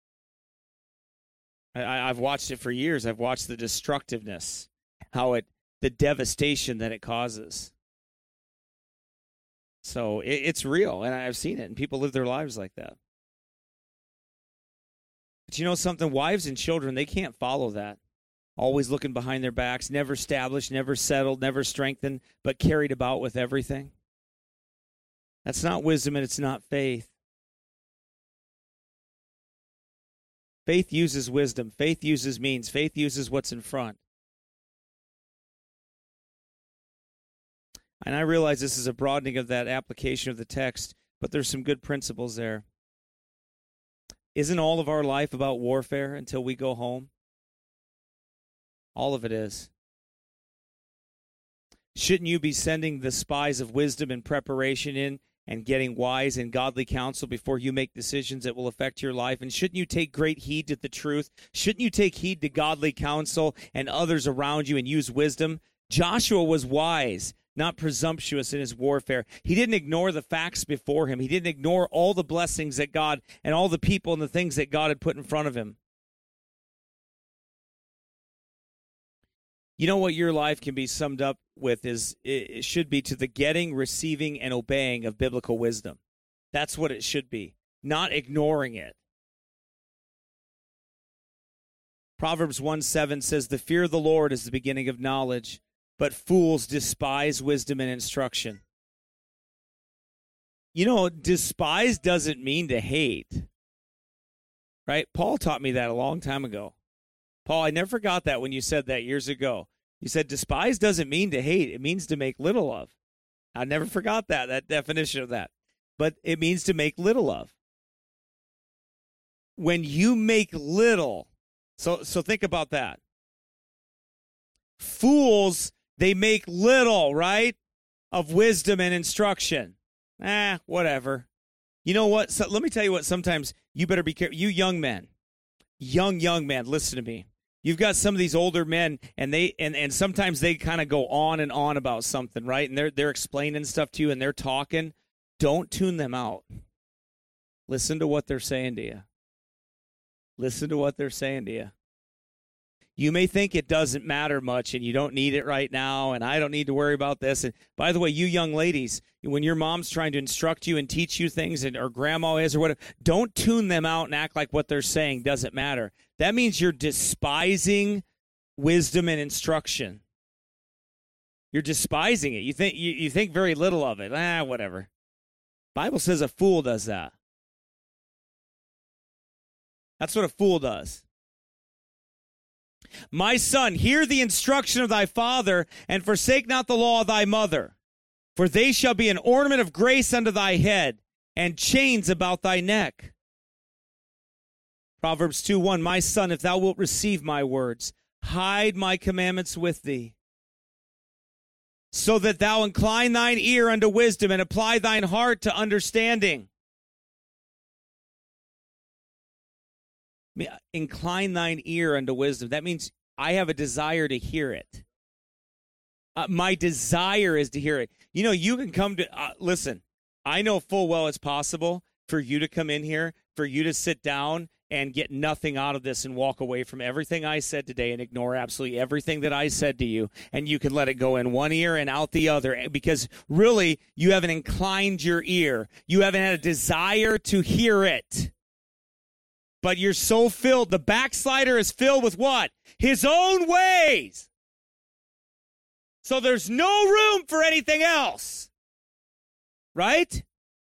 Speaker 1: I, I've watched it for years. I've watched the destructiveness, how it, the devastation that it causes. So it, it's real, and I've seen it, and people live their lives like that. But you know something? Wives and children, they can't follow that. Always looking behind their backs, never established, never settled, never strengthened, but carried about with everything. That's not wisdom, and it's not faith. Faith uses wisdom. Faith uses means. Faith uses what's in front. And I realize this is a broadening of that application of the text, but there's some good principles there. Isn't all of our life about warfare until we go home? All of it is. Shouldn't you be sending the spies of wisdom and preparation in and getting wise and godly counsel before you make decisions that will affect your life? And shouldn't you take great heed to the truth? Shouldn't you take heed to godly counsel and others around you and use wisdom? Joshua was wise, not presumptuous in his warfare. He didn't ignore the facts before him. He didn't ignore all the blessings that God and all the people and the things that God had put in front of him. You know what your life can be summed up with is it should be to the getting, receiving, and obeying of biblical wisdom. That's what it should be, not ignoring it. Proverbs one seven says, the fear of the Lord is the beginning of knowledge, but fools despise wisdom and instruction. You know, despise doesn't mean to hate, right? Paul taught me that a long time ago. Paul, I never forgot that when you said that years ago. You said despise doesn't mean to hate. It means to make little of. I never forgot that, that definition of that. But it means to make little of. When you make little, so so think about that. Fools, they make little, right, of wisdom and instruction. Ah, whatever. You know what? So let me tell you what, sometimes you better be careful. You young men, young, young men, listen to me. You've got some of these older men, and they and, and sometimes they kind of go on and on about something, right? And they're they're explaining stuff to you, and they're talking. Don't tune them out. Listen to what they're saying to you. Listen to what they're saying to you. You may think it doesn't matter much, and you don't need it right now, and I don't need to worry about this. And by the way, you young ladies, when your mom's trying to instruct you and teach you things, and or grandma is or whatever, don't tune them out and act like what they're saying doesn't matter. That means you're despising wisdom and instruction. You're despising it. You think you, you think very little of it. Ah, whatever. Bible says a fool does that. That's what a fool does. My son, hear the instruction of thy father, and forsake not the law of thy mother. For they shall be an ornament of grace unto thy head, and chains about thy neck. Proverbs two one, My son, if thou wilt receive my words, hide my commandments with thee, so that thou incline thine ear unto wisdom, and apply thine heart to understanding. Incline thine ear unto wisdom. That means I have a desire to hear it. Uh, my desire is to hear it. You know, you can come to, uh, listen, I know full well it's possible for you to come in here, for you to sit down and get nothing out of this and walk away from everything I said today and ignore absolutely everything that I said to you, and you can let it go in one ear and out the other, because really you haven't inclined your ear. You haven't had a desire to hear it. But you're so filled, the backslider is filled with what? His own ways. So there's no room for anything else. Right?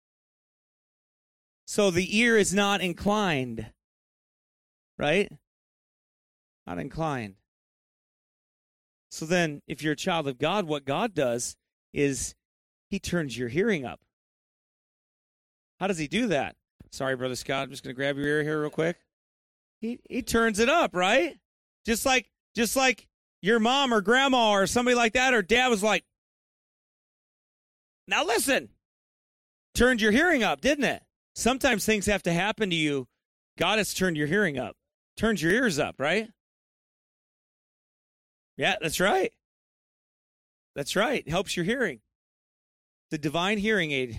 Speaker 1: So the ear is not inclined. Right? Not inclined. So then, if you're a child of God, what God does is he turns your hearing up. How does he do that? Sorry, Brother Scott, I'm just going to grab your ear here real quick. He he turns it up, right? Just like just like your mom or grandma or somebody like that, or dad was like, now listen. Turned your hearing up, didn't it? Sometimes things have to happen to you. God has turned your hearing up. Turns your ears up, right? Yeah, that's right. That's right. Helps your hearing. The divine hearing aid.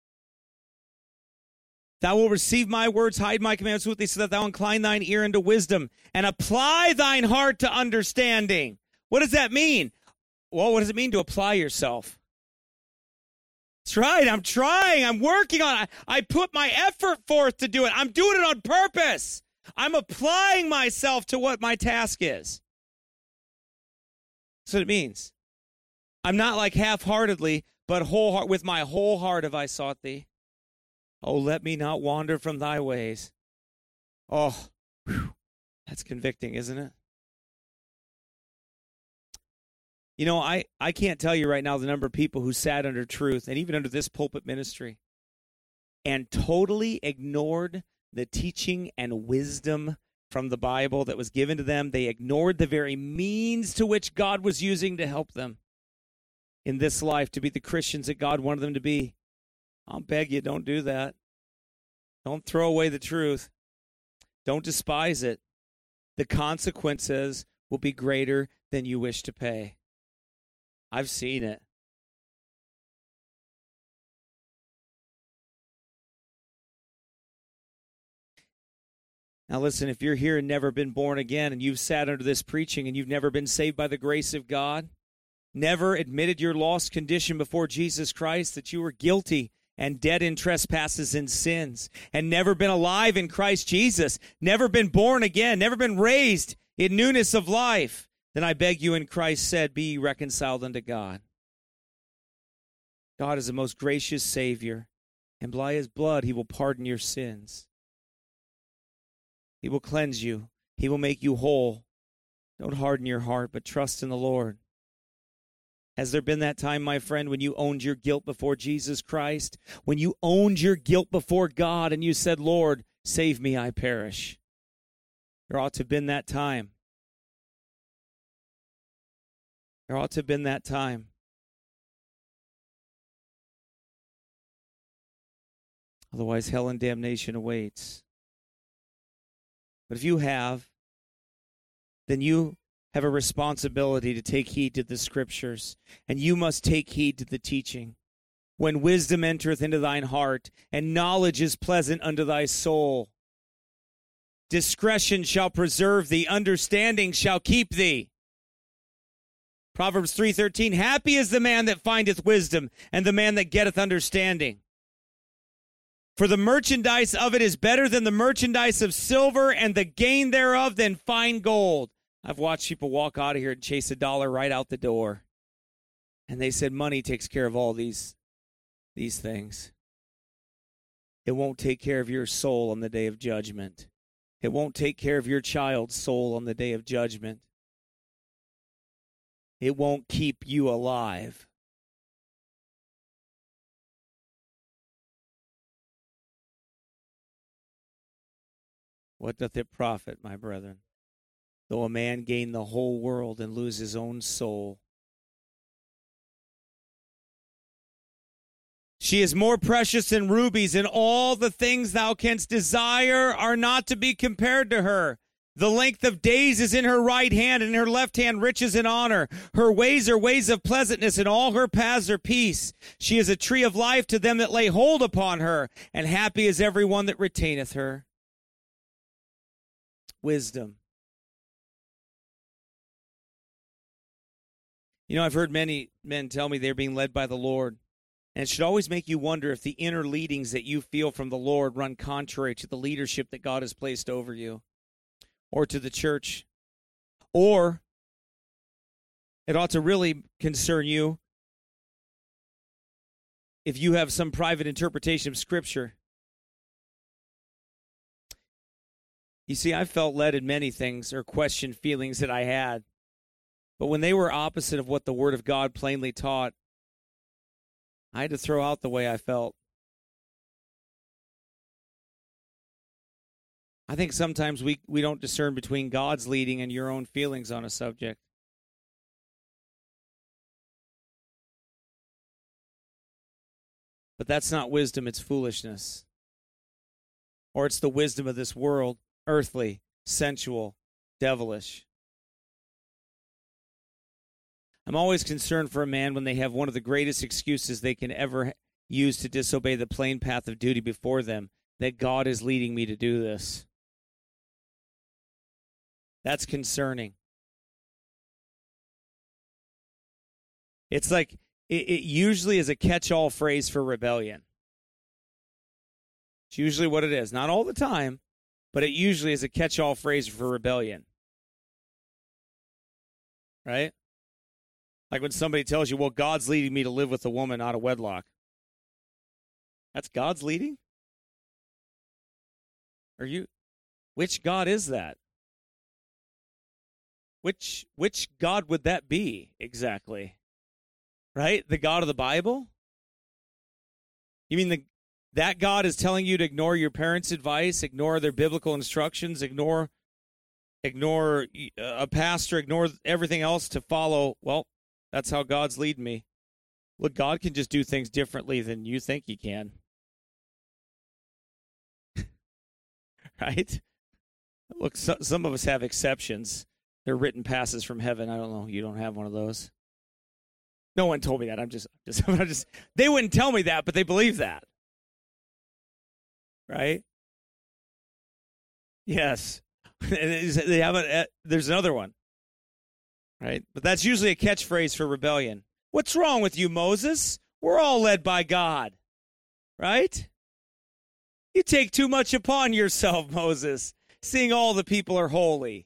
Speaker 1: Thou wilt receive my words, hide my commandments with thee, so that thou incline thine ear unto wisdom, and apply thine heart to understanding. What does that mean? Well, what does it mean to apply yourself? That's right. I'm trying. I'm working on it. I put my effort forth to do it. I'm doing it on purpose. I'm applying myself to what my task is. That's what it means. I'm not like half-heartedly, but whole heart, with my whole heart have I sought thee. Oh, let me not wander from thy ways. Oh, whew, that's convicting, isn't it? You know, I, I can't tell you right now the number of people who sat under truth, and even under this pulpit ministry, and totally ignored the teaching and wisdom from the Bible that was given to them. They ignored the very means to which God was using to help them in this life to be the Christians that God wanted them to be. I'll beg you, don't do that. Don't throw away the truth. Don't despise it. The consequences will be greater than you wish to pay. I've seen it. Now listen, if you're here and never been born again, and you've sat under this preaching and you've never been saved by the grace of God, never admitted your lost condition before Jesus Christ, that you were guilty and dead in trespasses and sins, and never been alive in Christ Jesus, never been born again, never been raised in newness of life, then I beg you in Christ said, be ye reconciled unto God. God is the most gracious Savior, and by his blood he will pardon your sins. He will cleanse you. He will make you whole. Don't harden your heart, but trust in the Lord. Has there been that time, my friend, when you owned your guilt before Jesus Christ? When you owned your guilt before God and you said, Lord, save me, I perish. There ought to have been that time. There ought to have been that time. Otherwise, hell and damnation awaits. But if you have, then you have a responsibility to take heed to the Scriptures, and you must take heed to the teaching. When wisdom entereth into thine heart, and knowledge is pleasant unto thy soul, discretion shall preserve thee, understanding shall keep thee. Proverbs three thirteen, happy is the man that findeth wisdom, and the man that getteth understanding. For the merchandise of it is better than the merchandise of silver, and the gain thereof than fine gold. I've watched people walk out of here and chase a dollar right out the door. And they said money takes care of all these, these things. It won't take care of your soul on the day of judgment. It won't take care of your child's soul on the day of judgment. It won't keep you alive. What doth it profit, my brethren, though a man gain the whole world and lose his own soul? She is more precious than rubies, and all the things thou canst desire are not to be compared to her. The length of days is in her right hand, and in her left hand riches and honor. Her ways are ways of pleasantness, and all her paths are peace. She is a tree of life to them that lay hold upon her, and happy is every one that retaineth her. Wisdom. You know, I've heard many men tell me they're being led by the Lord. And it should always make you wonder if the inner leadings that you feel from the Lord run contrary to the leadership that God has placed over you, or to the church. Or it ought to really concern you if you have some private interpretation of Scripture. You see, I felt led in many things or questioned feelings that I had. But when they were opposite of what the Word of God plainly taught, I had to throw out the way I felt. I think sometimes we, we don't discern between God's leading and your own feelings on a subject. But that's not wisdom, it's foolishness. Or it's the wisdom of this world, earthly, sensual, devilish. I'm always concerned for a man when they have one of the greatest excuses they can ever use to disobey the plain path of duty before them, that God is leading me to do this. That's concerning. It's like, it, it usually is a catch-all phrase for rebellion. It's usually what it is. Not all the time, but it usually is a catch-all phrase for rebellion. Right? Like when somebody tells you, well, God's leading me to live with a woman out of wedlock. That's God's leading? Are you, which God is that? Which which God would that be exactly? Right? The God of the Bible? You mean the that God is telling you to ignore your parents' advice, ignore their biblical instructions, ignore ignore a pastor, ignore everything else to follow, well, that's how God's leading me. Look, God can just do things differently than you think he can. Right? Look, so, some of us have exceptions. They're written passes from heaven. I don't know. You don't have one of those. No one told me that. I'm just, just, I'm just, they wouldn't tell me that, but they believe that. Right? Yes. They have a, there's another one. Right? But that's usually a catchphrase for rebellion. What's wrong with you, Moses? We're all led by God. Right? You take too much upon yourself, Moses, seeing all the people are holy.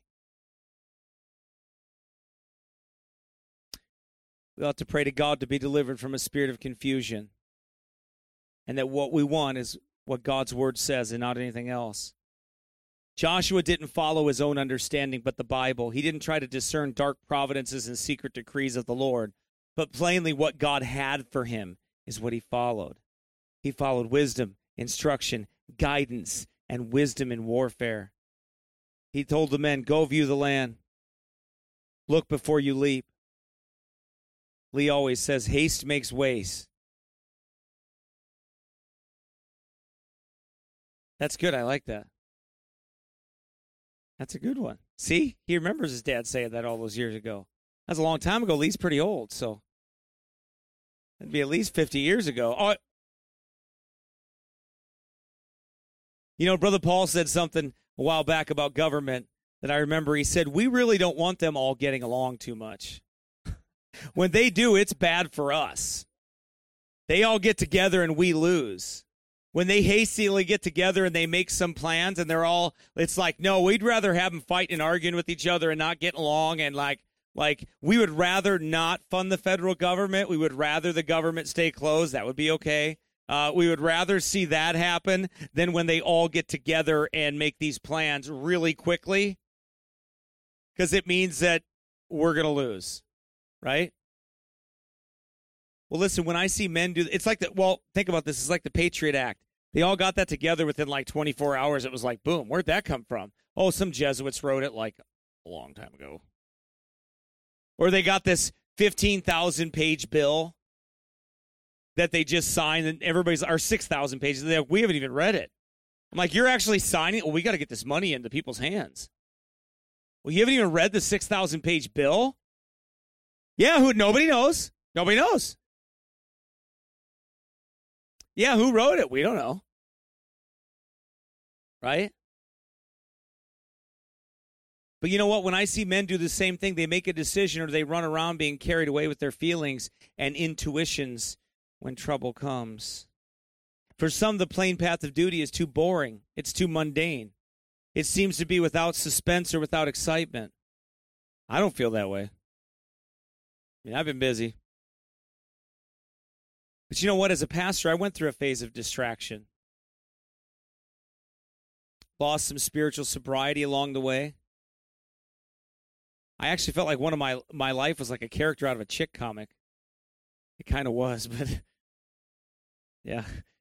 Speaker 1: We ought to pray to God to be delivered from a spirit of confusion, and that what we want is what God's word says and not anything else. Joshua didn't follow his own understanding but the Bible. He didn't try to discern dark providences and secret decrees of the Lord, but plainly what God had for him is what he followed. He followed wisdom, instruction, guidance, and wisdom in warfare. He told the men, go view the land. Look before you leap. Lee always says, haste makes waste. That's good. I like that. That's a good one. See? He remembers his dad saying that all those years ago. That's a long time ago. Lee's pretty old, so it'd be at least fifty years ago. Oh, you know, Brother Paul said something a while back about government that I remember. He said, we really don't want them all getting along too much. When they do, it's bad for us. They all get together and we lose. When they hastily get together and they make some plans and they're all, it's like, no, we'd rather have them fighting and arguing with each other and not getting along. And like, like we would rather not fund the federal government. We would rather the government stay closed. That would be okay. Uh, we would rather see that happen than when they all get together and make these plans really quickly, because it means that we're going to lose. Right? Well, listen, when I see men do, it's like that. Well, think about this. It's like the Patriot Act. They all got that together within like twenty-four hours. It was like, boom, where'd that come from? Oh, some Jesuits wrote it like a long time ago. Or they got this fifteen thousand page bill that they just signed, and everybody's, or six thousand pages. They're like, we haven't even read it. I'm like, you're actually signing? Well, we got to get this money into people's hands. Well, you haven't even read the six thousand page bill? Yeah, who? Nobody knows. Nobody knows. Yeah, who wrote it? We don't know. Right? But you know what? When I see men do the same thing, they make a decision or they run around being carried away with their feelings and intuitions when trouble comes. For some, the plain path of duty is too boring. It's too mundane. It seems to be without suspense or without excitement. I don't feel that way. I mean, I've been busy. But you know what? As a pastor, I went through a phase of distraction. Lost some spiritual sobriety along the way. I actually felt like one of my my life was like a character out of a chick comic. It kind of was, but yeah.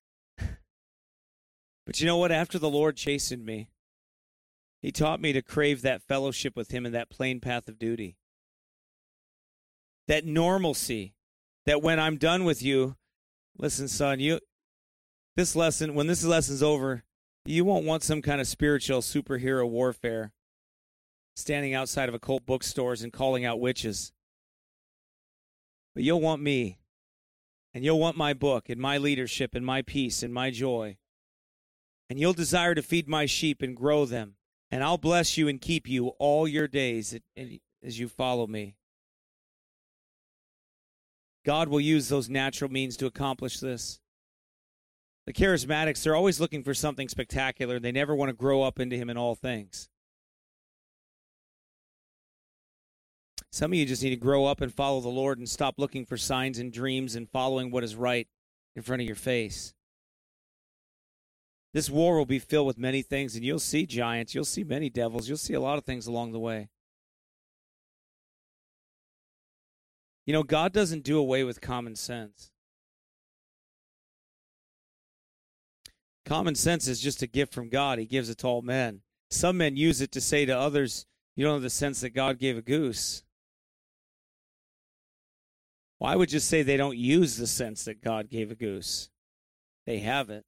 Speaker 1: But you know what? After the Lord chastened me, He taught me to crave that fellowship with Him and that plain path of duty. That normalcy, that when I'm done with you, listen, son, you this lesson, when this lesson's over, you won't want some kind of spiritual superhero warfare, standing outside of occult bookstores and calling out witches. But you'll want me, and you'll want my book, and my leadership, and my peace, and my joy. And you'll desire to feed my sheep and grow them, and I'll bless you and keep you all your days as you follow me. God will use those natural means to accomplish this. The charismatics, they're always looking for something spectacular. They never want to grow up into Him in all things. Some of you just need to grow up and follow the Lord and stop looking for signs and dreams and following what is right in front of your face. This war will be filled with many things, and you'll see giants, you'll see many devils, you'll see a lot of things along the way. You know, God doesn't do away with common sense. Common sense is just a gift from God. He gives it to all men. Some men use it to say to others, you don't have the sense that God gave a goose. Well, I would just say they don't use the sense that God gave a goose. They have it.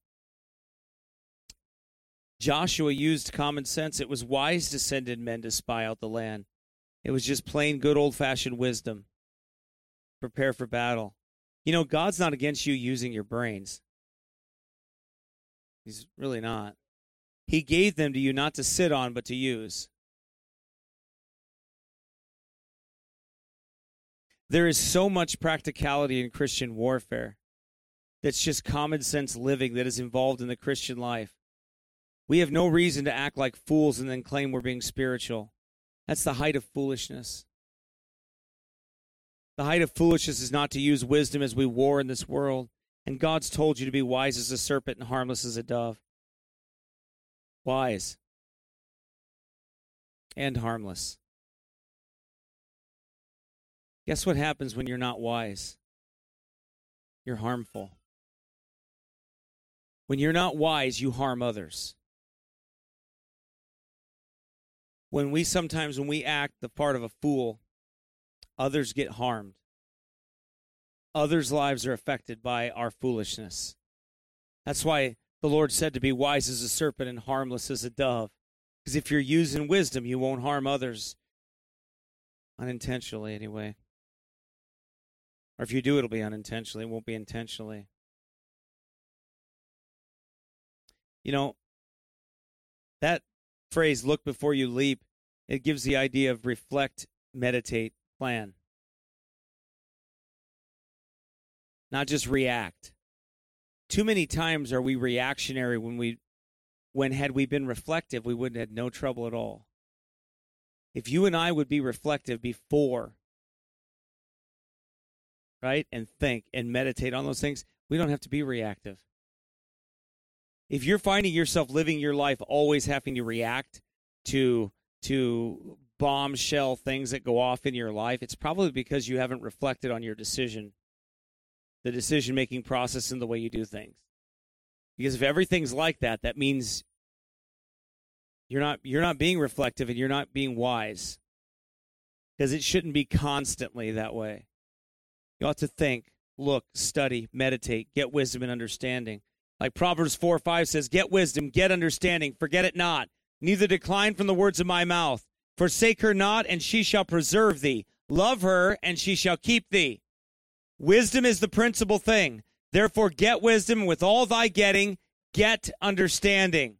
Speaker 1: Joshua used common sense. It was wise to send in men to spy out the land. It was just plain good old-fashioned wisdom. Prepare for battle. You know, God's not against you using your brains. He's really not. He gave them to you not to sit on, but to use. There is so much practicality in Christian warfare that's just common sense living that is involved in the Christian life. We have no reason to act like fools and then claim we're being spiritual. That's the height of foolishness. The height of foolishness is not to use wisdom as we war in this world. And God's told you to be wise as a serpent and harmless as a dove. Wise and harmless. Guess what happens when you're not wise? You're harmful. When you're not wise, you harm others. When we sometimes, when we act the part of a fool, others get harmed. Others' lives are affected by our foolishness. That's why the Lord said to be wise as a serpent and harmless as a dove. Because if you're using wisdom, you won't harm others. Unintentionally, anyway. Or if you do, it'll be unintentionally. It won't be intentionally. You know, that phrase, look before you leap, it gives the idea of reflect, meditate, plan. Not just react. Too many times are we reactionary when we, when had we been reflective, we would have had no trouble at all. If you and I would be reflective before, right, and think and meditate on those things, we don't have to be reactive. If you're finding yourself living your life always having to react to to bombshell things that go off in your life, it's probably because you haven't reflected on your decision, the decision-making process and the way you do things. Because if everything's like that, that means you're not you're not being reflective and you're not being wise. Because it shouldn't be constantly that way. You ought to think, look, study, meditate, get wisdom and understanding. Like Proverbs four five says, get wisdom, get understanding, forget it not. Neither decline from the words of my mouth. Forsake her not, and she shall preserve thee. Love her, and she shall keep thee. Wisdom is the principal thing. Therefore get wisdom, with all thy getting, get understanding.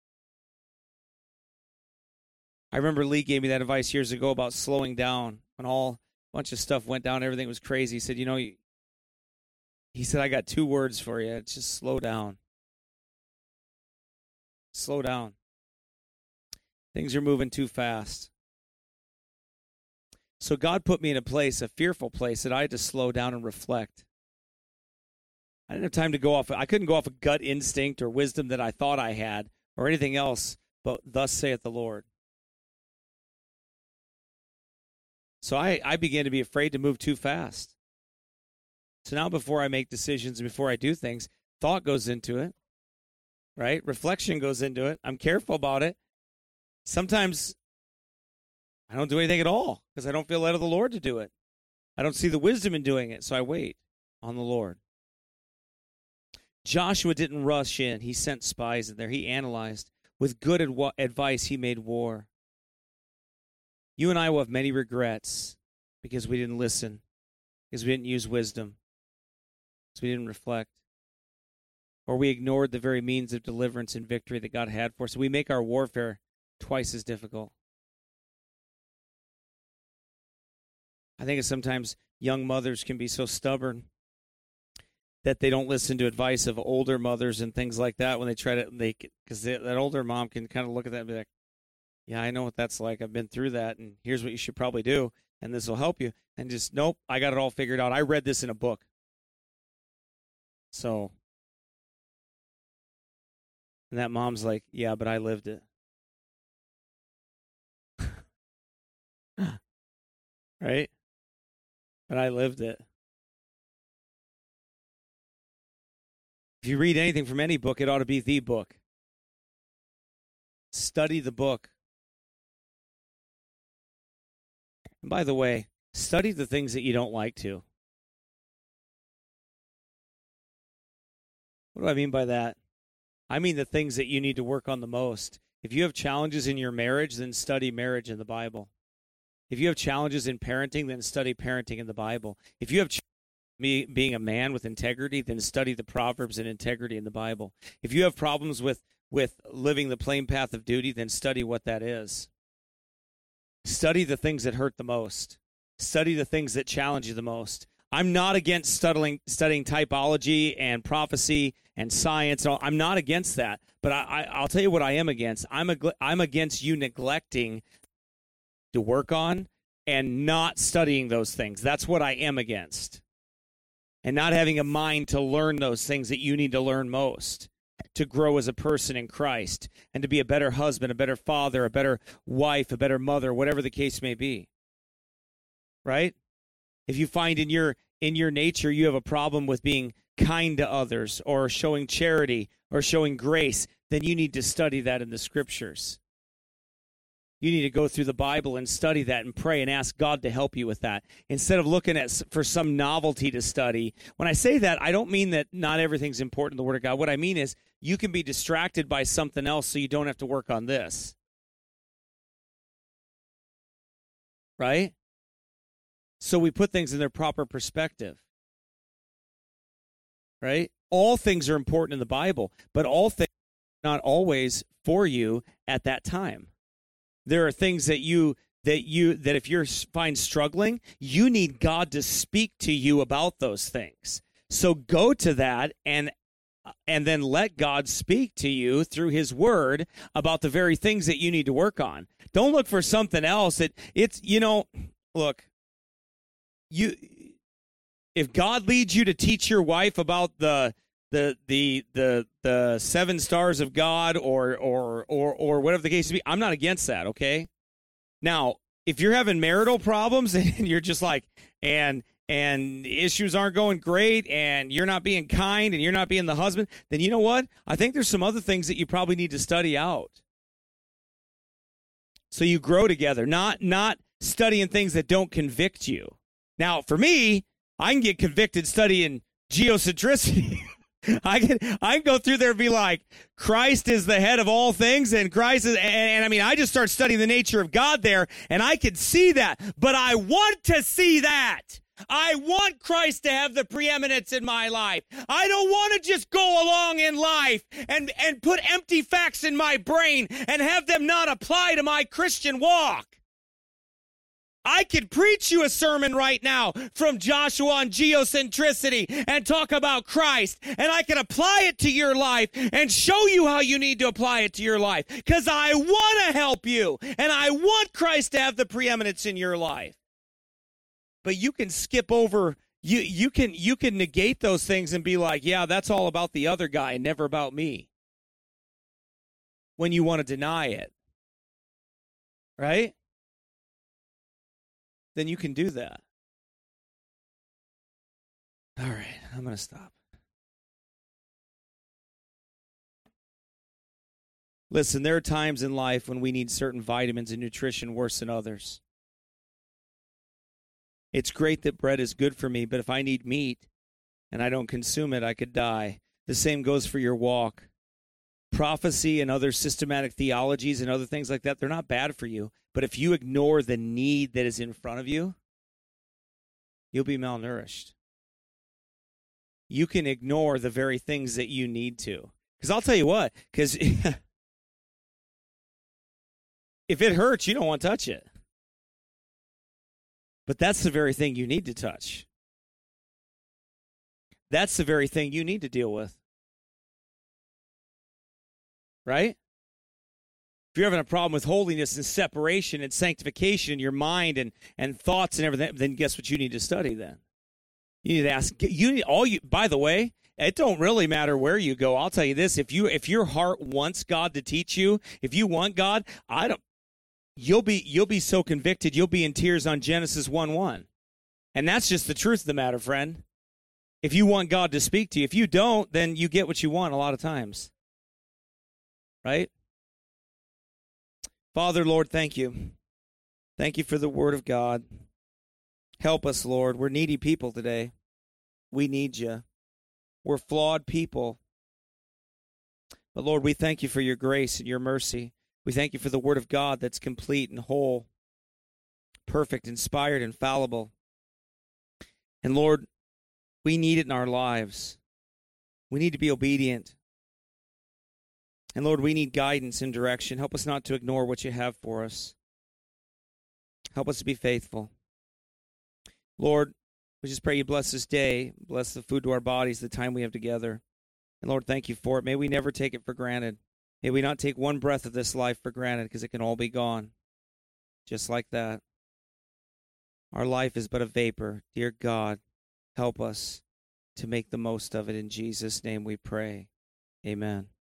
Speaker 1: I remember Lee gave me that advice years ago about slowing down. When all a bunch of stuff went down, everything was crazy. He said, you know, he said, I got two words for you. It's just slow down. Slow down. Things are moving too fast. So God put me in a place, a fearful place, that I had to slow down and reflect. I didn't have time to go off. I couldn't go off a gut instinct or wisdom that I thought I had or anything else, but thus saith the Lord. So I, I began to be afraid to move too fast. So now before I make decisions and before I do things, thought goes into it, right? Reflection goes into it. I'm careful about it. Sometimes I don't do anything at all because I don't feel led of the Lord to do it. I don't see the wisdom in doing it, so I wait on the Lord. Joshua didn't rush in. He sent spies in there. He analyzed. With good adv- advice, he made war. You and I will have many regrets because we didn't listen, because we didn't use wisdom, because we didn't reflect, or we ignored the very means of deliverance and victory that God had for us. So we make our warfare twice as difficult. I think sometimes young mothers can be so stubborn that they don't listen to advice of older mothers and things like that when they try to, they because that older mom can kind of look at that and be like, yeah, I know what that's like. I've been through that, and here's what you should probably do, and this will help you. And just, nope, I got it all figured out. I read this in a book. So, and that mom's like, yeah, but I lived it. Right? But I lived it. If you read anything from any book, it ought to be the book. Study the book. And by the way, study the things that you don't like to. What do I mean by that? I mean the things that you need to work on the most. If you have challenges in your marriage, then study marriage in the Bible. If you have challenges in parenting, then study parenting in the Bible. If you have ch- me being a man with integrity, then study the Proverbs and integrity in the Bible. If you have problems with, with living the plain path of duty, then study what that is. Study the things that hurt the most. Study the things that challenge you the most. I'm not against studying, studying typology and prophecy and science. I'm not against that. But I, I, I'll tell you what I am against. I'm, a, I'm against you neglecting to work on and not studying those things. That's what I am against. And not having a mind to learn those things that you need to learn most to grow as a person in Christ and to be a better husband, a better father, a better wife, a better mother, whatever the case may be. Right? If you find in your in your nature you have a problem with being kind to others or showing charity or showing grace, then you need to study that in the scriptures. You need to go through the Bible and study that and pray and ask God to help you with that. Instead of looking at for some novelty to study. When I say that, I don't mean that not everything's important in the Word of God. What I mean is you can be distracted by something else so you don't have to work on this. Right? So we put things in their proper perspective. Right? All things are important in the Bible, but all things are not always for you at that time. There are things that you that you that if you're find struggling, you need God to speak to you about those things. So go to that and and then let God speak to you through his word about the very things that you need to work on. Don't look for something else. It it's you know, look, you if God leads you to teach your wife about the the the the the seven stars of God or or or or whatever the case may be, I'm not against that, okay? Now, if you're having marital problems and you're just like and and issues aren't going great, and you're not being kind, and you're not being the husband, then you know what? I think there's some other things that you probably need to study out. So you grow together, not not studying things that don't convict you. Now, for me, I can get convicted studying geocentricity. I can I can go through there and be like, Christ is the head of all things, and Christ is, and, and I mean, I just start studying the nature of God there, and I can see that. But I want to see that. I want Christ to have the preeminence in my life. I don't want to just go along in life and, and put empty facts in my brain and have them not apply to my Christian walk. I could preach you a sermon right now from Joshua on geocentricity and talk about Christ, and I can apply it to your life and show you how you need to apply it to your life, because I want to help you, and I want Christ to have the preeminence in your life. But you can skip over, you you can you can negate those things and be like, yeah, that's all about the other guy and never about me, when you want to deny it, right? Then you can do that. All right, I'm going to stop. Listen, there are times in life when we need certain vitamins and nutrition worse than others. It's great that bread is good for me, but if I need meat and I don't consume it, I could die. The same goes for your walk. Prophecy and other systematic theologies and other things like that, they're not bad for you. But if you ignore the need that is in front of you, you'll be malnourished. You can ignore the very things that you need to. Because I'll tell you what, because if it hurts, you don't want to touch it. But that's the very thing you need to touch. That's the very thing you need to deal with. Right? If you're having a problem with holiness and separation and sanctification in your mind and, and thoughts and everything, then guess what you need to study then? You need to ask, you need all you, by the way, it don't really matter where you go. I'll tell you this, if you if your heart wants God to teach you, if you want God, I don't You'll be you'll be so convicted, you'll be in tears on Genesis one one. And that's just the truth of the matter, friend. If you want God to speak to you. If you don't, then you get what you want a lot of times. Right? Father, Lord, thank you. Thank you for the word of God. Help us, Lord. We're needy people today. We need you. We're flawed people. But, Lord, we thank you for your grace and your mercy. We thank you for the word of God that's complete and whole, perfect, inspired, infallible. And Lord, we need it in our lives. We need to be obedient. And Lord, we need guidance and direction. Help us not to ignore what you have for us. Help us to be faithful. Lord, we just pray you bless this day, bless the food to our bodies, the time we have together. And Lord, thank you for it. May we never take it for granted. May we not take one breath of this life for granted, because it can all be gone. Just like that. Our life is but a vapor. Dear God, help us to make the most of it. In Jesus' name we pray. Amen.